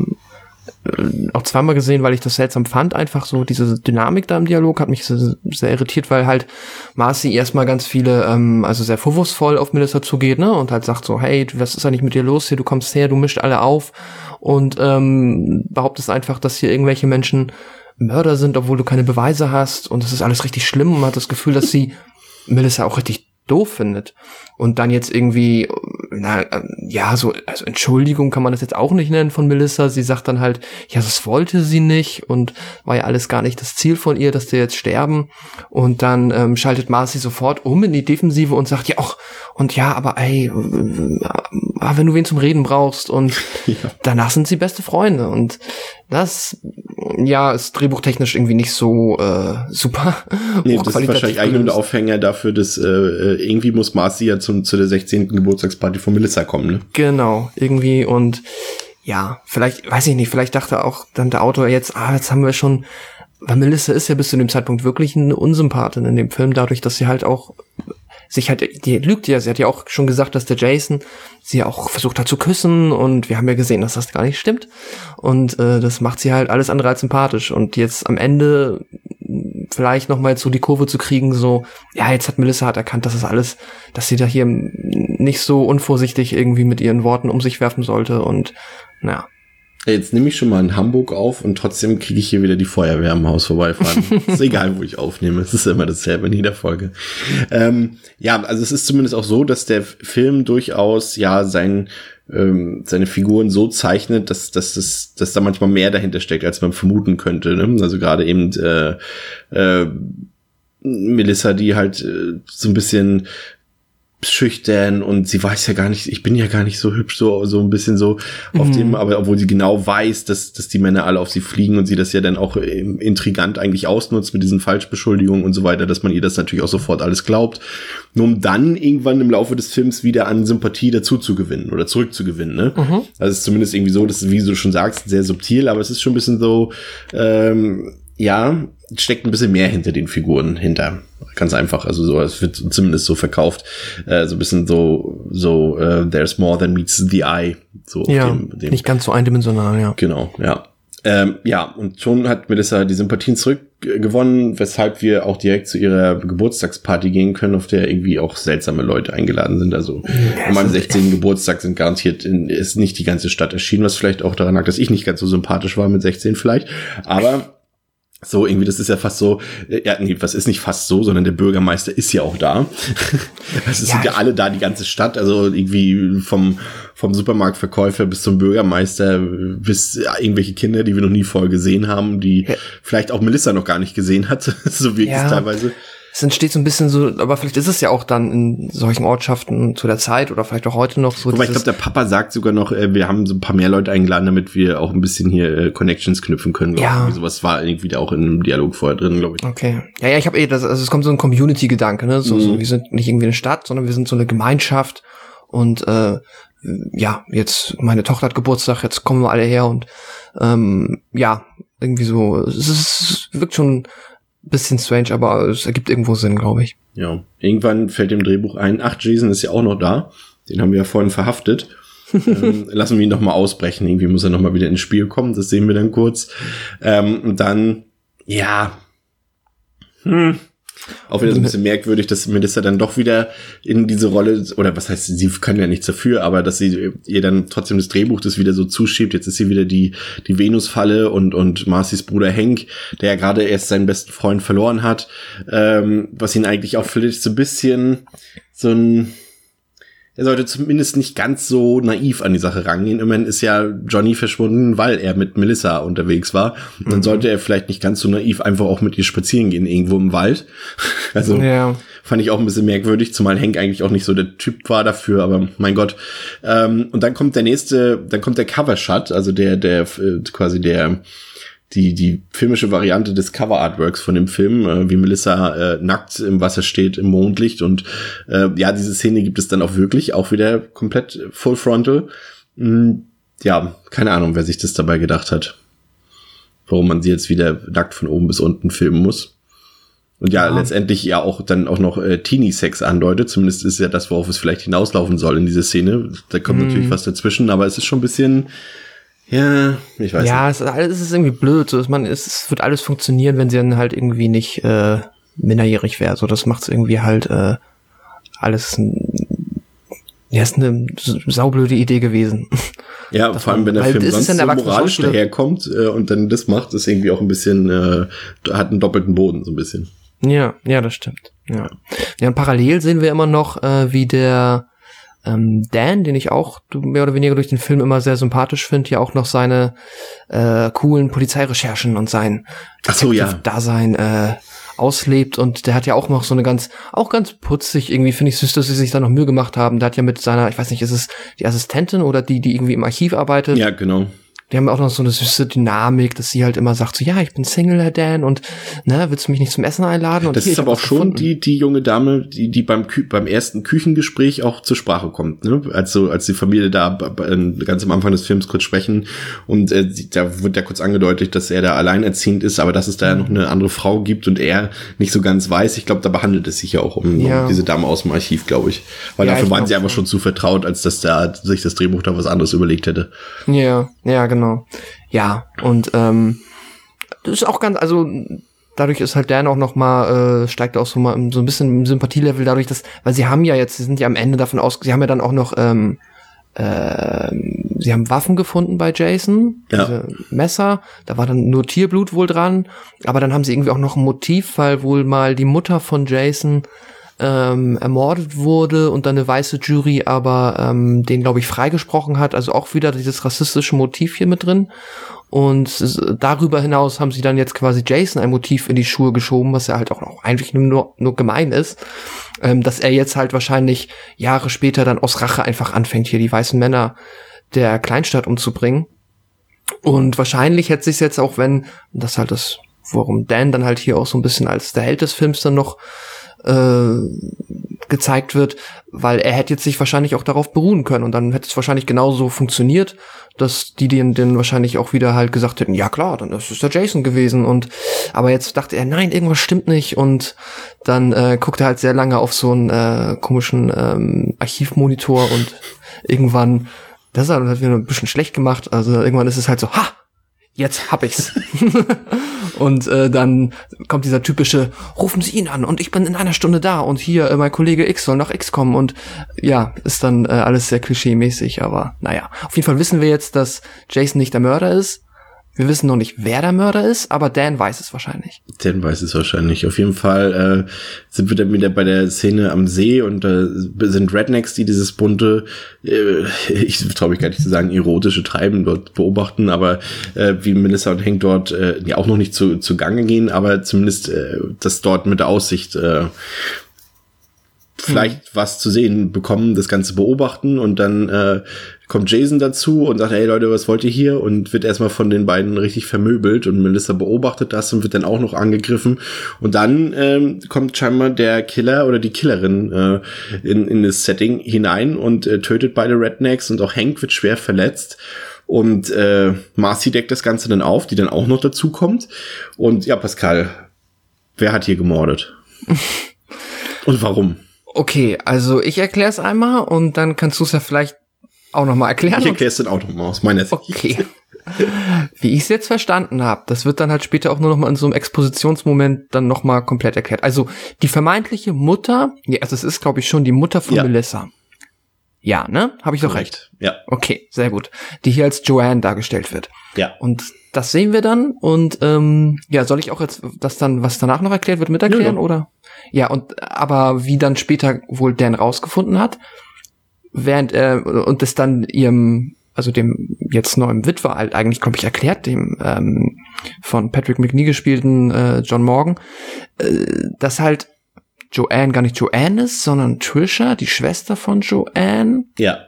auch zweimal gesehen, weil ich das seltsam fand. Einfach so diese Dynamik da im Dialog hat mich sehr irritiert, weil halt Marcy erstmal ganz viele, also sehr vorwurfsvoll auf Melissa zugeht, ne? Und halt sagt so, hey, was ist eigentlich mit dir los hier? Du kommst her, du mischt alle auf und behauptest einfach, dass hier irgendwelche Menschen Mörder sind, obwohl du keine Beweise hast und das ist alles richtig schlimm und man hat das Gefühl, dass sie Melissa auch richtig doof findet. Und dann jetzt irgendwie, also Entschuldigung kann man das jetzt auch nicht nennen von Melissa. Sie sagt dann halt, ja, das wollte sie nicht und war ja alles gar nicht das Ziel von ihr, dass die jetzt sterben. Und dann schaltet Marcy sofort um in die Defensive und sagt, ja, auch, und ja, aber ey, wenn du wen zum Reden brauchst und danach sind sie beste Freunde. Und das, ja, ist drehbuchtechnisch irgendwie nicht so super. Nee, das ist wahrscheinlich eigentlich nur der Aufhänger dafür, dass irgendwie muss Marcy ja zu der 16. Geburtstagsparty von Melissa kommen, ne? Genau, irgendwie und ja, vielleicht, weiß ich nicht, vielleicht dachte auch dann der Autor jetzt haben wir schon, weil Melissa ist ja bis zu dem Zeitpunkt wirklich eine Unsympathin in dem Film, dadurch, dass sie halt auch die lügt ja, sie hat ja auch schon gesagt, dass der Jason sie auch versucht hat zu küssen und wir haben ja gesehen, dass das gar nicht stimmt und das macht sie halt alles andere als sympathisch und jetzt am Ende vielleicht nochmal so die Kurve zu kriegen, so, ja, jetzt hat Melissa erkannt, dass das alles, dass sie da hier nicht so unvorsichtig irgendwie mit ihren Worten um sich werfen sollte und naja. Jetzt nehme ich schon mal in Hamburg auf und trotzdem kriege ich hier wieder die Feuerwehr am Haus vorbeifahren. Ist egal, wo ich aufnehme. Es ist immer dasselbe in jeder Folge. Ja, also es ist zumindest auch so, dass der Film durchaus ja seine Figuren so zeichnet, dass da manchmal mehr dahinter steckt, als man vermuten könnte. Ne? Also gerade eben Melissa, die halt so ein bisschen schüchtern und sie weiß ja gar nicht, ich bin ja gar nicht so hübsch, so ein bisschen so auf dem, aber obwohl sie genau weiß, dass die Männer alle auf sie fliegen und sie das ja dann auch intrigant eigentlich ausnutzt mit diesen Falschbeschuldigungen und so weiter, dass man ihr das natürlich auch sofort alles glaubt, nur um dann irgendwann im Laufe des Films wieder an Sympathie dazu zu gewinnen oder zurückzugewinnen, ne? Also es ist zumindest irgendwie so, das ist, wie du schon sagst, sehr subtil, aber es ist schon ein bisschen so, ja, steckt ein bisschen mehr hinter den Figuren hinter. Ganz einfach, also so, es wird zumindest so verkauft, so ein bisschen so there's more than meets the eye. So ja, dem nicht ganz so eindimensional, ja. Genau, ja. Ja, und schon hat Melissa die Sympathien zurückgewonnen, weshalb wir auch direkt zu ihrer Geburtstagsparty gehen können, auf der irgendwie auch seltsame Leute eingeladen sind. Also an meinem 16. Geburtstag sind garantiert ist nicht die ganze Stadt erschienen, was vielleicht auch daran lag, dass ich nicht ganz so sympathisch war mit 16 vielleicht, aber so, irgendwie, das ist ja fast so, ja, nee, was ist nicht fast so, sondern der Bürgermeister ist ja auch da. Also es sind ja alle da, die ganze Stadt, also irgendwie vom Supermarktverkäufer bis zum Bürgermeister, bis irgendwelche Kinder, die wir noch nie vorher gesehen haben, die vielleicht auch Melissa noch gar nicht gesehen hat, so wirkt es teilweise. Es entsteht so ein bisschen so, aber vielleicht ist es ja auch dann in solchen Ortschaften zu der Zeit oder vielleicht auch heute noch so. Wobei ich glaube, der Papa sagt sogar noch, wir haben so ein paar mehr Leute eingeladen, damit wir auch ein bisschen hier Connections knüpfen können. Ja. Sowas war irgendwie auch in einem Dialog vorher drin, glaube ich. Okay. Ja, ich habe also es kommt so ein Community-Gedanke, ne? So, wir sind nicht irgendwie eine Stadt, sondern wir sind so eine Gemeinschaft und ja, jetzt meine Tochter hat Geburtstag, jetzt kommen wir alle her und ja, irgendwie so, es wirkt schon bisschen strange, aber es ergibt irgendwo Sinn, glaube ich. Ja, irgendwann fällt dem Drehbuch ein, Jason ist ja auch noch da. Den haben wir ja vorhin verhaftet. Lassen wir ihn doch mal ausbrechen. Irgendwie muss er noch mal wieder ins Spiel kommen. Das sehen wir dann kurz. Und dann, ja, auch wieder so ein bisschen merkwürdig, dass Melissa dann doch wieder in diese Rolle, oder was heißt, sie können ja nichts dafür, aber dass sie ihr dann trotzdem das Drehbuch das wieder so zuschiebt. Jetzt ist sie wieder die Venus-Falle und Marcys Bruder Hank, der ja gerade erst seinen besten Freund verloren hat, was ihn eigentlich auch vielleicht so ein bisschen er sollte zumindest nicht ganz so naiv an die Sache rangehen. Immerhin ist ja Johnny verschwunden, weil er mit Melissa unterwegs war. Und dann sollte er vielleicht nicht ganz so naiv einfach auch mit ihr spazieren gehen, irgendwo im Wald. Also fand ich auch ein bisschen merkwürdig, zumal Hank eigentlich auch nicht so der Typ war dafür, aber mein Gott. Und dann kommt der Cover-Shot, also die filmische Variante des Cover-Artworks von dem Film, wie Melissa nackt im Wasser steht im Mondlicht und ja, diese Szene gibt es dann auch wirklich, auch wieder komplett full frontal. Ja, keine Ahnung, wer sich das dabei gedacht hat, warum man sie jetzt wieder nackt von oben bis unten filmen muss. Und ja, letztendlich ja auch dann auch noch Teenie-Sex andeutet, zumindest ist ja das, worauf es vielleicht hinauslaufen soll in dieser Szene. Da kommt natürlich was dazwischen, aber es ist schon ein bisschen... Ja, ich weiß nicht. Ja, es ist irgendwie blöd. So, es wird alles funktionieren, wenn sie dann halt irgendwie nicht minderjährig wäre. So, das macht's irgendwie halt alles. Ja, ist eine saublöde Idee gewesen. Ja, vor allem, wenn der Film sonst so moralisch daherkommt und dann das macht, ist irgendwie auch ein bisschen, hat einen doppelten Boden, so ein bisschen. Ja, das stimmt. Ja, und parallel sehen wir immer noch, wie der Dan, den ich auch mehr oder weniger durch den Film immer sehr sympathisch finde, ja auch noch seine coolen Polizeirecherchen und sein Dasein auslebt, und der hat ja auch noch so eine ganz putzig, irgendwie finde ich süß, dass sie sich da noch Mühe gemacht haben. Der hat ja mit seiner, ich weiß nicht, ist es die Assistentin oder die irgendwie im Archiv arbeitet? Ja, genau. Die haben auch noch so eine süße Dynamik, dass sie halt immer sagt, so, ja, ich bin Single, Herr Dan, und, ne, willst du mich nicht zum Essen einladen? Und das hier, ist aber auch schon die junge Dame, die beim ersten Küchengespräch auch zur Sprache kommt, ne? Als die Familie da ganz am Anfang des Films kurz sprechen und da wird ja kurz angedeutet, dass er da alleinerziehend ist, aber dass es da ja noch eine andere Frau gibt und er nicht so ganz weiß. Ich glaube, da behandelt es sich ja auch um diese Dame aus dem Archiv, glaube ich. Weil dafür waren sie einfach schon zu vertraut, als dass da sich das Drehbuch da was anderes überlegt hätte. Ja, genau. Ja, und das ist auch ganz, also dadurch ist halt Dan auch noch mal, steigt auch so mal so ein bisschen im Sympathielevel dadurch, dass, weil sie sind ja am Ende davon aus, sie haben ja dann auch noch, sie haben Waffen gefunden bei Jason, diese Messer, da war dann nur Tierblut wohl dran, aber dann haben sie irgendwie auch noch ein Motiv, weil wohl mal die Mutter von Jason ermordet wurde und dann eine weiße Jury aber den, glaube ich, freigesprochen hat, also auch wieder dieses rassistische Motiv hier mit drin. Und darüber hinaus haben sie dann jetzt quasi Jason ein Motiv in die Schuhe geschoben, was ja halt auch noch eigentlich nur gemein ist, dass er jetzt halt wahrscheinlich Jahre später dann aus Rache einfach anfängt, hier die weißen Männer der Kleinstadt umzubringen. Und wahrscheinlich hätte sich's jetzt auch, wenn, das halt das, warum Dan dann halt hier auch so ein bisschen als der Held des Films dann noch gezeigt wird, weil er hätte jetzt sich wahrscheinlich auch darauf beruhen können und dann hätte es wahrscheinlich genauso funktioniert, dass die den wahrscheinlich auch wieder halt gesagt hätten, ja klar, dann ist es der Jason gewesen und aber jetzt dachte er, nein, irgendwas stimmt nicht und dann guckt er halt sehr lange auf so einen komischen Archivmonitor und irgendwann, das hat er wieder ein bisschen schlecht gemacht, also irgendwann ist es halt so, ha! Jetzt hab ich's. Und dann kommt dieser typische, rufen Sie ihn an und ich bin in einer Stunde da und hier mein Kollege X soll nach X kommen und ja, ist dann alles sehr klischee-mäßig, aber naja. Auf jeden Fall wissen wir jetzt, dass Jason nicht der Mörder ist. Wir wissen noch nicht, wer der Mörder ist, aber Dan weiß es wahrscheinlich. Dan weiß es wahrscheinlich. Auf jeden Fall sind wir dann wieder bei der Szene am See und sind Rednecks, die dieses bunte, ich traue mich gar nicht zu sagen, erotische Treiben dort beobachten, aber wie Melissa und Hank dort ja auch noch nicht zu Gange gehen, aber zumindest das dort mit der Aussicht vielleicht was zu sehen bekommen, das Ganze beobachten und dann kommt Jason dazu und sagt, hey Leute, was wollt ihr hier? Und wird erstmal von den beiden richtig vermöbelt und Melissa beobachtet das und wird dann auch noch angegriffen. Und dann kommt scheinbar der Killer oder die Killerin in das Setting hinein und tötet beide Rednecks und auch Hank wird schwer verletzt. Und Marcy deckt das Ganze dann auf, die dann auch noch dazu kommt. Und ja, Pascal, wer hat hier gemordet? Und warum? Okay, also ich erkläre es einmal und dann kannst du es ja vielleicht auch nochmal erklären. Ich erkläre es dann auch nochmal aus meiner Sicht. Okay. Wie ich es jetzt verstanden habe, das wird dann halt später auch nur nochmal in so einem Expositionsmoment dann nochmal komplett erklärt. Also die vermeintliche Mutter, ja, also es ist glaube ich schon die Mutter von Melissa. Ja, ne? Habe ich doch recht? Ja. Okay, sehr gut. Die hier als Joanne dargestellt wird. Ja. Und das sehen wir dann und ja, soll ich auch jetzt das dann, was danach noch erklärt wird, miterklären, Ja. oder? Ja, und aber wie dann später wohl Dan rausgefunden hat, während er und das dann ihrem, also dem jetzt neuen Witwer halt eigentlich, glaube ich, erklärt, dem von Patrick McNee gespielten John Morgan, dass halt Joanne gar nicht Joanne ist, sondern Trisha, die Schwester von Joanne. Ja.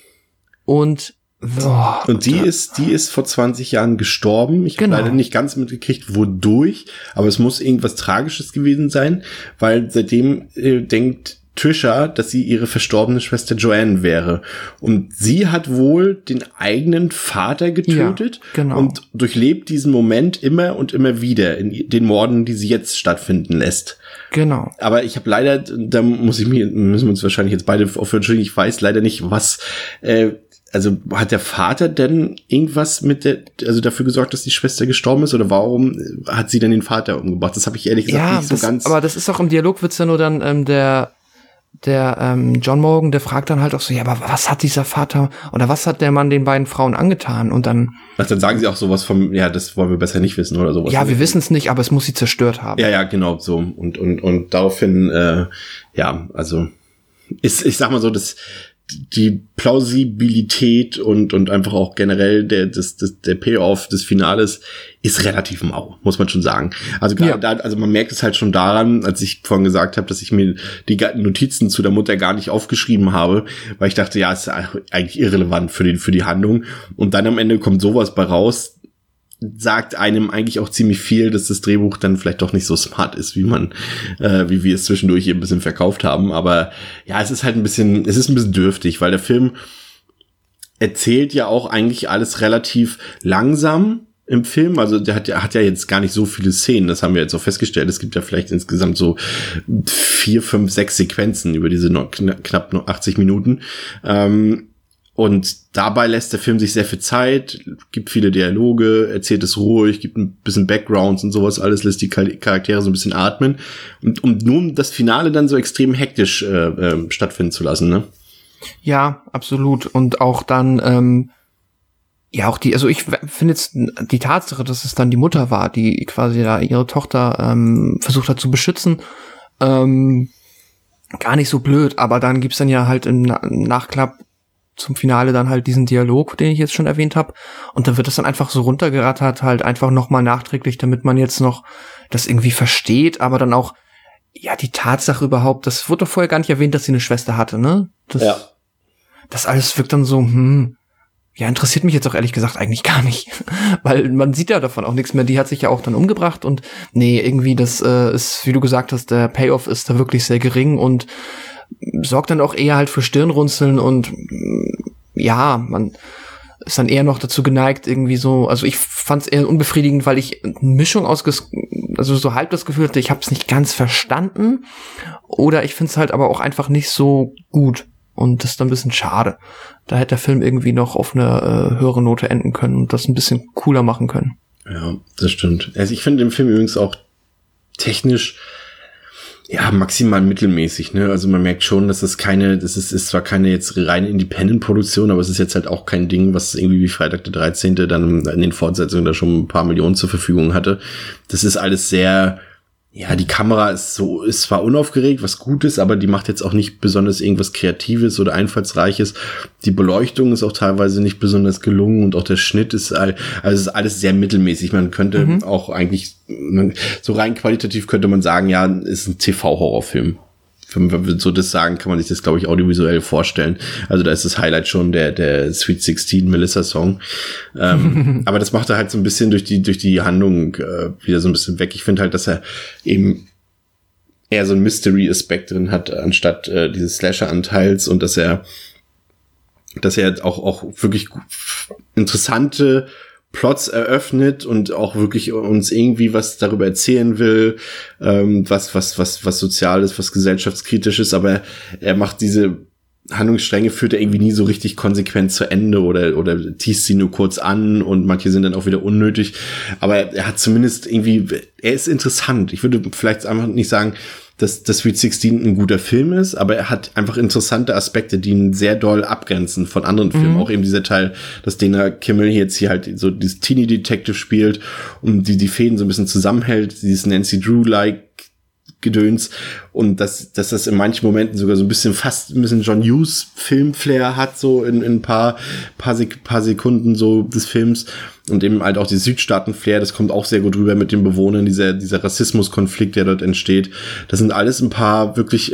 Und die ist vor 20 Jahren gestorben. Ich habe leider nicht ganz mitgekriegt, wodurch, aber es muss irgendwas Tragisches gewesen sein, weil seitdem denkt Trisha, dass sie ihre verstorbene Schwester Joanne wäre. Und sie hat wohl den eigenen Vater getötet und durchlebt diesen Moment immer und immer wieder in den Morden, die sie jetzt stattfinden lässt. Genau. Aber ich habe leider, da müssen wir uns wahrscheinlich jetzt beide auf entschuldigen, ich weiß leider nicht, was also hat der Vater denn irgendwas also dafür gesorgt, dass die Schwester gestorben ist? Oder warum hat sie denn den Vater umgebracht? Das habe ich ehrlich gesagt nicht so ganz. Aber das ist auch im Dialog, wird's ja nur dann der John Morgan, der fragt dann halt auch so, ja, aber was hat dieser Vater oder was hat der Mann den beiden Frauen angetan? Und dann dann sagen sie auch sowas vom, ja, das wollen wir besser nicht wissen oder sowas. Ja, wir wissen es nicht, aber es muss sie zerstört haben. Ja, genau, so. Und daraufhin, ja, also ich sag mal so, die Plausibilität und einfach auch generell der Payoff des Finales ist relativ mau, muss man schon sagen. Also gerade da, also man merkt es halt schon daran, als ich vorhin gesagt habe, dass ich mir die Notizen zu der Mutter gar nicht aufgeschrieben habe, weil ich dachte, ja, ist eigentlich irrelevant für die Handlung. Und dann am Ende kommt sowas bei raus, sagt einem eigentlich auch ziemlich viel, dass das Drehbuch dann vielleicht doch nicht so smart ist, wie wir es zwischendurch hier ein bisschen verkauft haben. Aber ja, es ist ein bisschen dürftig, weil der Film erzählt ja auch eigentlich alles relativ langsam im Film. Also der hat ja jetzt gar nicht so viele Szenen. Das haben wir jetzt auch festgestellt. Es gibt ja vielleicht insgesamt so 4, 5, 6 Sequenzen über diese knapp nur 80 Minuten. Und dabei lässt der Film sich sehr viel Zeit, gibt viele Dialoge, erzählt es ruhig, gibt ein bisschen Backgrounds und sowas alles, lässt die Charaktere so ein bisschen atmen. Und um nun das Finale dann so extrem hektisch stattfinden zu lassen, ne? Ja, absolut. Und auch dann, also ich finde jetzt die Tatsache, dass es dann die Mutter war, die quasi da ihre Tochter versucht hat zu beschützen, gar nicht so blöd. Aber dann gibt's dann ja halt im Nachklapp zum Finale dann halt diesen Dialog, den ich jetzt schon erwähnt habe. Und dann wird das dann einfach so runtergerattert, halt einfach nochmal nachträglich, damit man jetzt noch das irgendwie versteht, aber dann auch, ja, die Tatsache überhaupt, das wurde doch vorher gar nicht erwähnt, dass sie eine Schwester hatte, ne? Das alles wirkt dann so, interessiert mich jetzt auch ehrlich gesagt eigentlich gar nicht. Weil man sieht ja davon auch nichts mehr. Die hat sich ja auch dann umgebracht und nee, irgendwie das ist, wie du gesagt hast, der Payoff ist da wirklich sehr gering und sorgt dann auch eher halt für Stirnrunzeln und ja, man ist dann eher noch dazu geneigt, irgendwie so, also ich fand es eher unbefriedigend, weil ich eine Mischung also so halb das Gefühl hatte, ich habe es nicht ganz verstanden oder ich finde es halt aber auch einfach nicht so gut und das ist dann ein bisschen schade. Da hätte der Film irgendwie noch auf eine höhere Note enden können und das ein bisschen cooler machen können. Ja, das stimmt. Also ich finde den Film übrigens auch technisch maximal mittelmäßig, ne? Also man merkt schon, dass ist zwar keine jetzt reine Independent-Produktion, aber es ist jetzt halt auch kein Ding, was irgendwie wie Freitag der 13. dann in den Fortsetzungen da schon ein paar Millionen zur Verfügung hatte. Das ist alles sehr, die Kamera ist zwar unaufgeregt, was gut ist, aber die macht jetzt auch nicht besonders irgendwas Kreatives oder Einfallsreiches. Die Beleuchtung ist auch teilweise nicht besonders gelungen und auch der Schnitt ist ist alles sehr mittelmäßig. Man könnte auch eigentlich, so rein qualitativ könnte man sagen, ja, ist ein TV-Horrorfilm. Wenn wir so das sagen, kann man sich das, glaube ich, audiovisuell vorstellen. Also da ist das Highlight schon der Sweet 16 Melissa-Song. Aber das macht er halt so ein bisschen durch die Handlung wieder so ein bisschen weg. Ich finde halt, dass er eben eher so einen Mystery-Aspekt drin hat, anstatt dieses Slasher-Anteils und dass er auch wirklich interessante Plots eröffnet und auch wirklich uns irgendwie was darüber erzählen will, was Soziales, was Gesellschaftskritisches, aber er macht diese Handlungsstränge, führt er irgendwie nie so richtig konsequent zu Ende oder teast sie nur kurz an und manche sind dann auch wieder unnötig, aber er hat zumindest irgendwie, er ist interessant. Ich würde vielleicht einfach nicht sagen, dass das Sweet 16 ein guter Film ist, aber er hat einfach interessante Aspekte, die ihn sehr doll abgrenzen von anderen Filmen. Auch eben dieser Teil, dass Dana Kimmel jetzt hier halt so dieses Teenie Detective spielt und die Fäden so ein bisschen zusammenhält, dieses Nancy Drew-like Gedöns und dass das in manchen Momenten sogar so ein bisschen John Hughes Filmflair hat, so in ein paar Sekunden so des Films und eben halt auch die Südstaaten-Flair, das kommt auch sehr gut rüber mit den Bewohnern, dieser Rassismuskonflikt, der dort entsteht. Das sind alles ein paar wirklich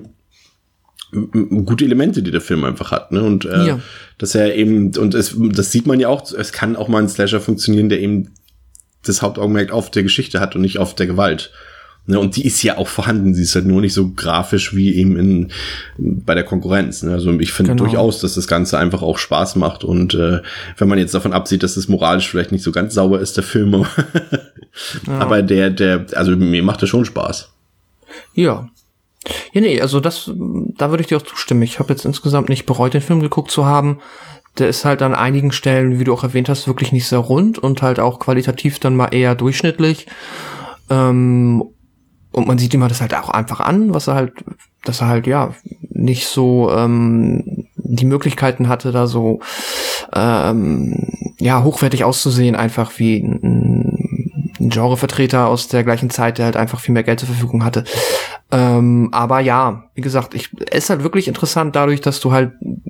gute Elemente, die der Film einfach hat, ne? Und dass er eben, und das sieht man ja auch, es kann auch mal ein Slasher funktionieren, der eben das Hauptaugenmerk auf der Geschichte hat und nicht auf der Gewalt. Ne, und die ist ja auch vorhanden, sie ist halt nur nicht so grafisch wie eben bei der Konkurrenz. Ne? Also ich finde durchaus, dass das Ganze einfach auch Spaß macht und wenn man jetzt davon absieht, dass es moralisch vielleicht nicht so ganz sauber ist, der Film, aber also mir macht das schon Spaß. Ja, nee, also da würde ich dir auch zustimmen. Ich habe jetzt insgesamt nicht bereut, den Film geguckt zu haben. Der ist halt an einigen Stellen, wie du auch erwähnt hast, wirklich nicht sehr rund und halt auch qualitativ dann mal eher durchschnittlich. Und man sieht ihm das halt auch einfach an, dass er halt nicht so die Möglichkeiten hatte, da so hochwertig auszusehen, einfach wie ein Genrevertreter aus der gleichen Zeit, der halt einfach viel mehr Geld zur Verfügung hatte. Aber ja, wie gesagt, es ist halt wirklich interessant dadurch, dass du halt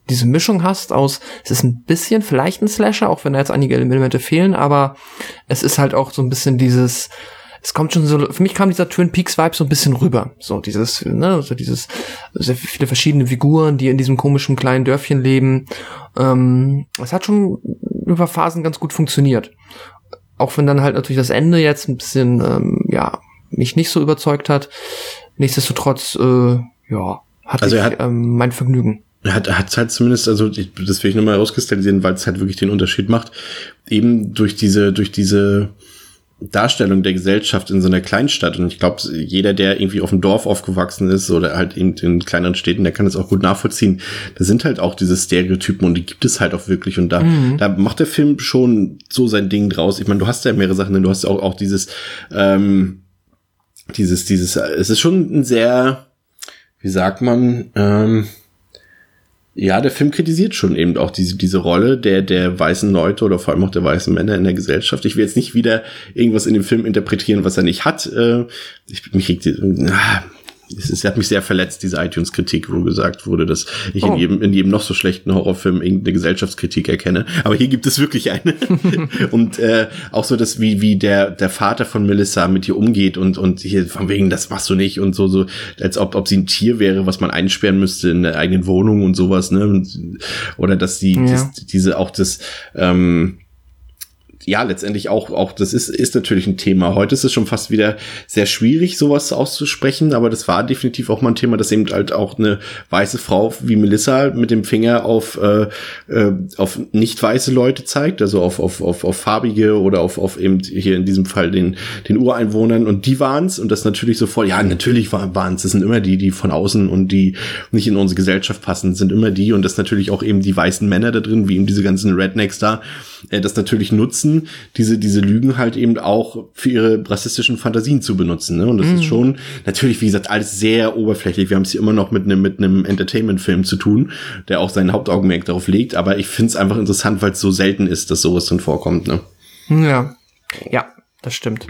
diese Mischung hast aus, es ist ein bisschen vielleicht ein Slasher, auch wenn da jetzt einige Elemente fehlen, aber es ist halt auch so ein bisschen dieses, es kommt schon so, für mich kam dieser Twin Peaks Vibe so ein bisschen rüber. So dieses, ne, so dieses, sehr viele verschiedene Figuren, die in diesem komischen kleinen Dörfchen leben. Es hat schon über Phasen ganz gut funktioniert. Auch wenn dann halt natürlich das Ende jetzt ein bisschen, mich nicht so überzeugt hat. Nichtsdestotrotz, hatte also ich mein Vergnügen. Er hat halt zumindest, also das will ich nochmal herauskristallisieren, weil es halt wirklich den Unterschied macht, eben durch diese Darstellung der Gesellschaft in so einer Kleinstadt. Und ich glaube, jeder, der irgendwie auf dem Dorf aufgewachsen ist oder halt in kleineren Städten, der kann das auch gut nachvollziehen. Da sind halt auch diese Stereotypen und die gibt es halt auch wirklich. Und da macht der Film schon so sein Ding draus. Ich meine, du hast ja mehrere Sachen, denn du hast ja auch dieses, es ist schon ein sehr, wie sagt man, der Film kritisiert schon eben auch diese Rolle der weißen Leute oder vor allem auch der weißen Männer in der Gesellschaft. Ich will jetzt nicht wieder irgendwas in dem Film interpretieren, was er nicht hat. Es hat mich sehr verletzt, diese iTunes-Kritik, wo gesagt wurde, dass ich in jedem noch so schlechten Horrorfilm irgendeine Gesellschaftskritik erkenne. Aber hier gibt es wirklich eine. Und auch so, dass wie der Vater von Melissa mit ihr umgeht und hier von wegen, das machst du nicht und so als ob sie ein Tier wäre, was man einsperren müsste in der eigenen Wohnung und sowas, ne? Oder dass letztendlich auch, das ist natürlich ein Thema. Heute ist es schon fast wieder sehr schwierig, sowas auszusprechen, aber das war definitiv auch mal ein Thema, dass eben halt auch eine weiße Frau wie Melissa mit dem Finger auf nicht weiße Leute zeigt, also auf farbige oder auf eben hier in diesem Fall den Ureinwohnern, und die waren's, und das natürlich sofort, ja, natürlich waren's, das sind immer die von außen und die nicht in unsere Gesellschaft passen, sind immer die, und das natürlich auch eben die weißen Männer da drin, wie eben diese ganzen Rednecks da, das natürlich nutzen, diese Lügen halt eben auch für ihre rassistischen Fantasien zu benutzen, ne? Und das ist schon, natürlich, wie gesagt, alles sehr oberflächlich. Wir haben es hier immer noch mit einem Entertainment-Film zu tun, der auch sein Hauptaugenmerk darauf legt, aber ich finde es einfach interessant, weil es so selten ist, dass sowas dann vorkommt, ne? Ja, das stimmt.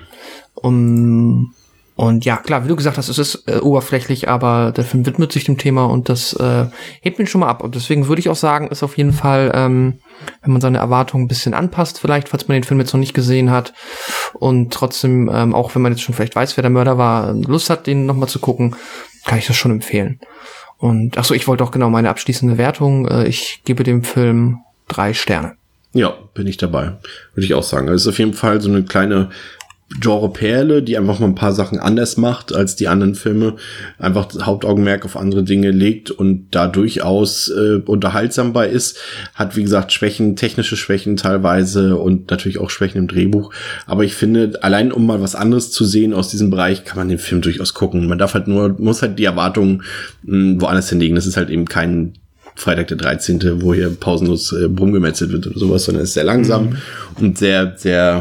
Und ja, klar, wie du gesagt hast, es ist oberflächlich, aber der Film widmet sich dem Thema und das hebt ihn schon mal ab. Und deswegen würde ich auch sagen, ist auf jeden Fall, wenn man seine Erwartungen ein bisschen anpasst, vielleicht, falls man den Film jetzt noch nicht gesehen hat und trotzdem, auch wenn man jetzt schon vielleicht weiß, wer der Mörder war, Lust hat, den nochmal zu gucken, kann ich das schon empfehlen. Und ich wollte auch genau meine abschließende Wertung. Ich gebe dem Film 3 Sterne. Ja, bin ich dabei. Würde ich auch sagen. Es ist auf jeden Fall so eine kleine Genre-Perle, die einfach mal ein paar Sachen anders macht als die anderen Filme, einfach das Hauptaugenmerk auf andere Dinge legt und da durchaus unterhaltsam bei ist, hat wie gesagt Schwächen, technische Schwächen teilweise und natürlich auch Schwächen im Drehbuch, aber ich finde, allein um mal was anderes zu sehen aus diesem Bereich, kann man den Film durchaus gucken. Man muss halt die Erwartungen woanders hinlegen. Das ist halt eben kein Freitag der 13., wo hier pausenlos rumgemetzelt wird oder sowas, sondern es ist sehr langsam und sehr, sehr,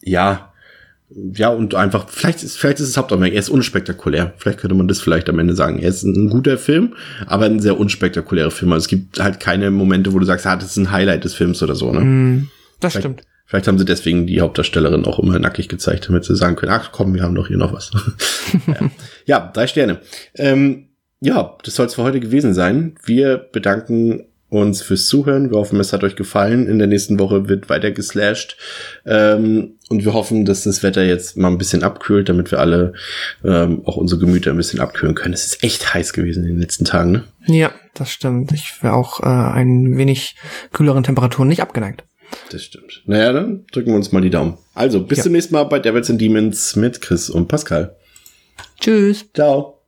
und einfach, vielleicht ist es Hauptaugenmerk, er ist unspektakulär. Vielleicht könnte man das vielleicht am Ende sagen. Er ist ein guter Film, aber ein sehr unspektakulärer Film. Also es gibt halt keine Momente, wo du sagst, das ist ein Highlight des Films oder so, ne? Das stimmt. Vielleicht haben sie deswegen die Hauptdarstellerin auch immer nackig gezeigt, damit sie sagen können, ach komm, wir haben doch hier noch was. Ja, 3 Sterne. Das soll es für heute gewesen sein. Wir bedanken uns fürs Zuhören. Wir hoffen, es hat euch gefallen. In der nächsten Woche wird weiter geslasht. Und wir hoffen, dass das Wetter jetzt mal ein bisschen abkühlt, damit wir alle auch unsere Gemüter ein bisschen abkühlen können. Es ist echt heiß gewesen in den letzten Tagen, ne? Ja, das stimmt. Ich wäre auch ein wenig kühleren Temperaturen nicht abgeneigt. Das stimmt. Naja, dann drücken wir uns mal die Daumen. Also, bis zum nächsten Mal bei Devils and Demons mit Chris und Pascal. Tschüss. Ciao.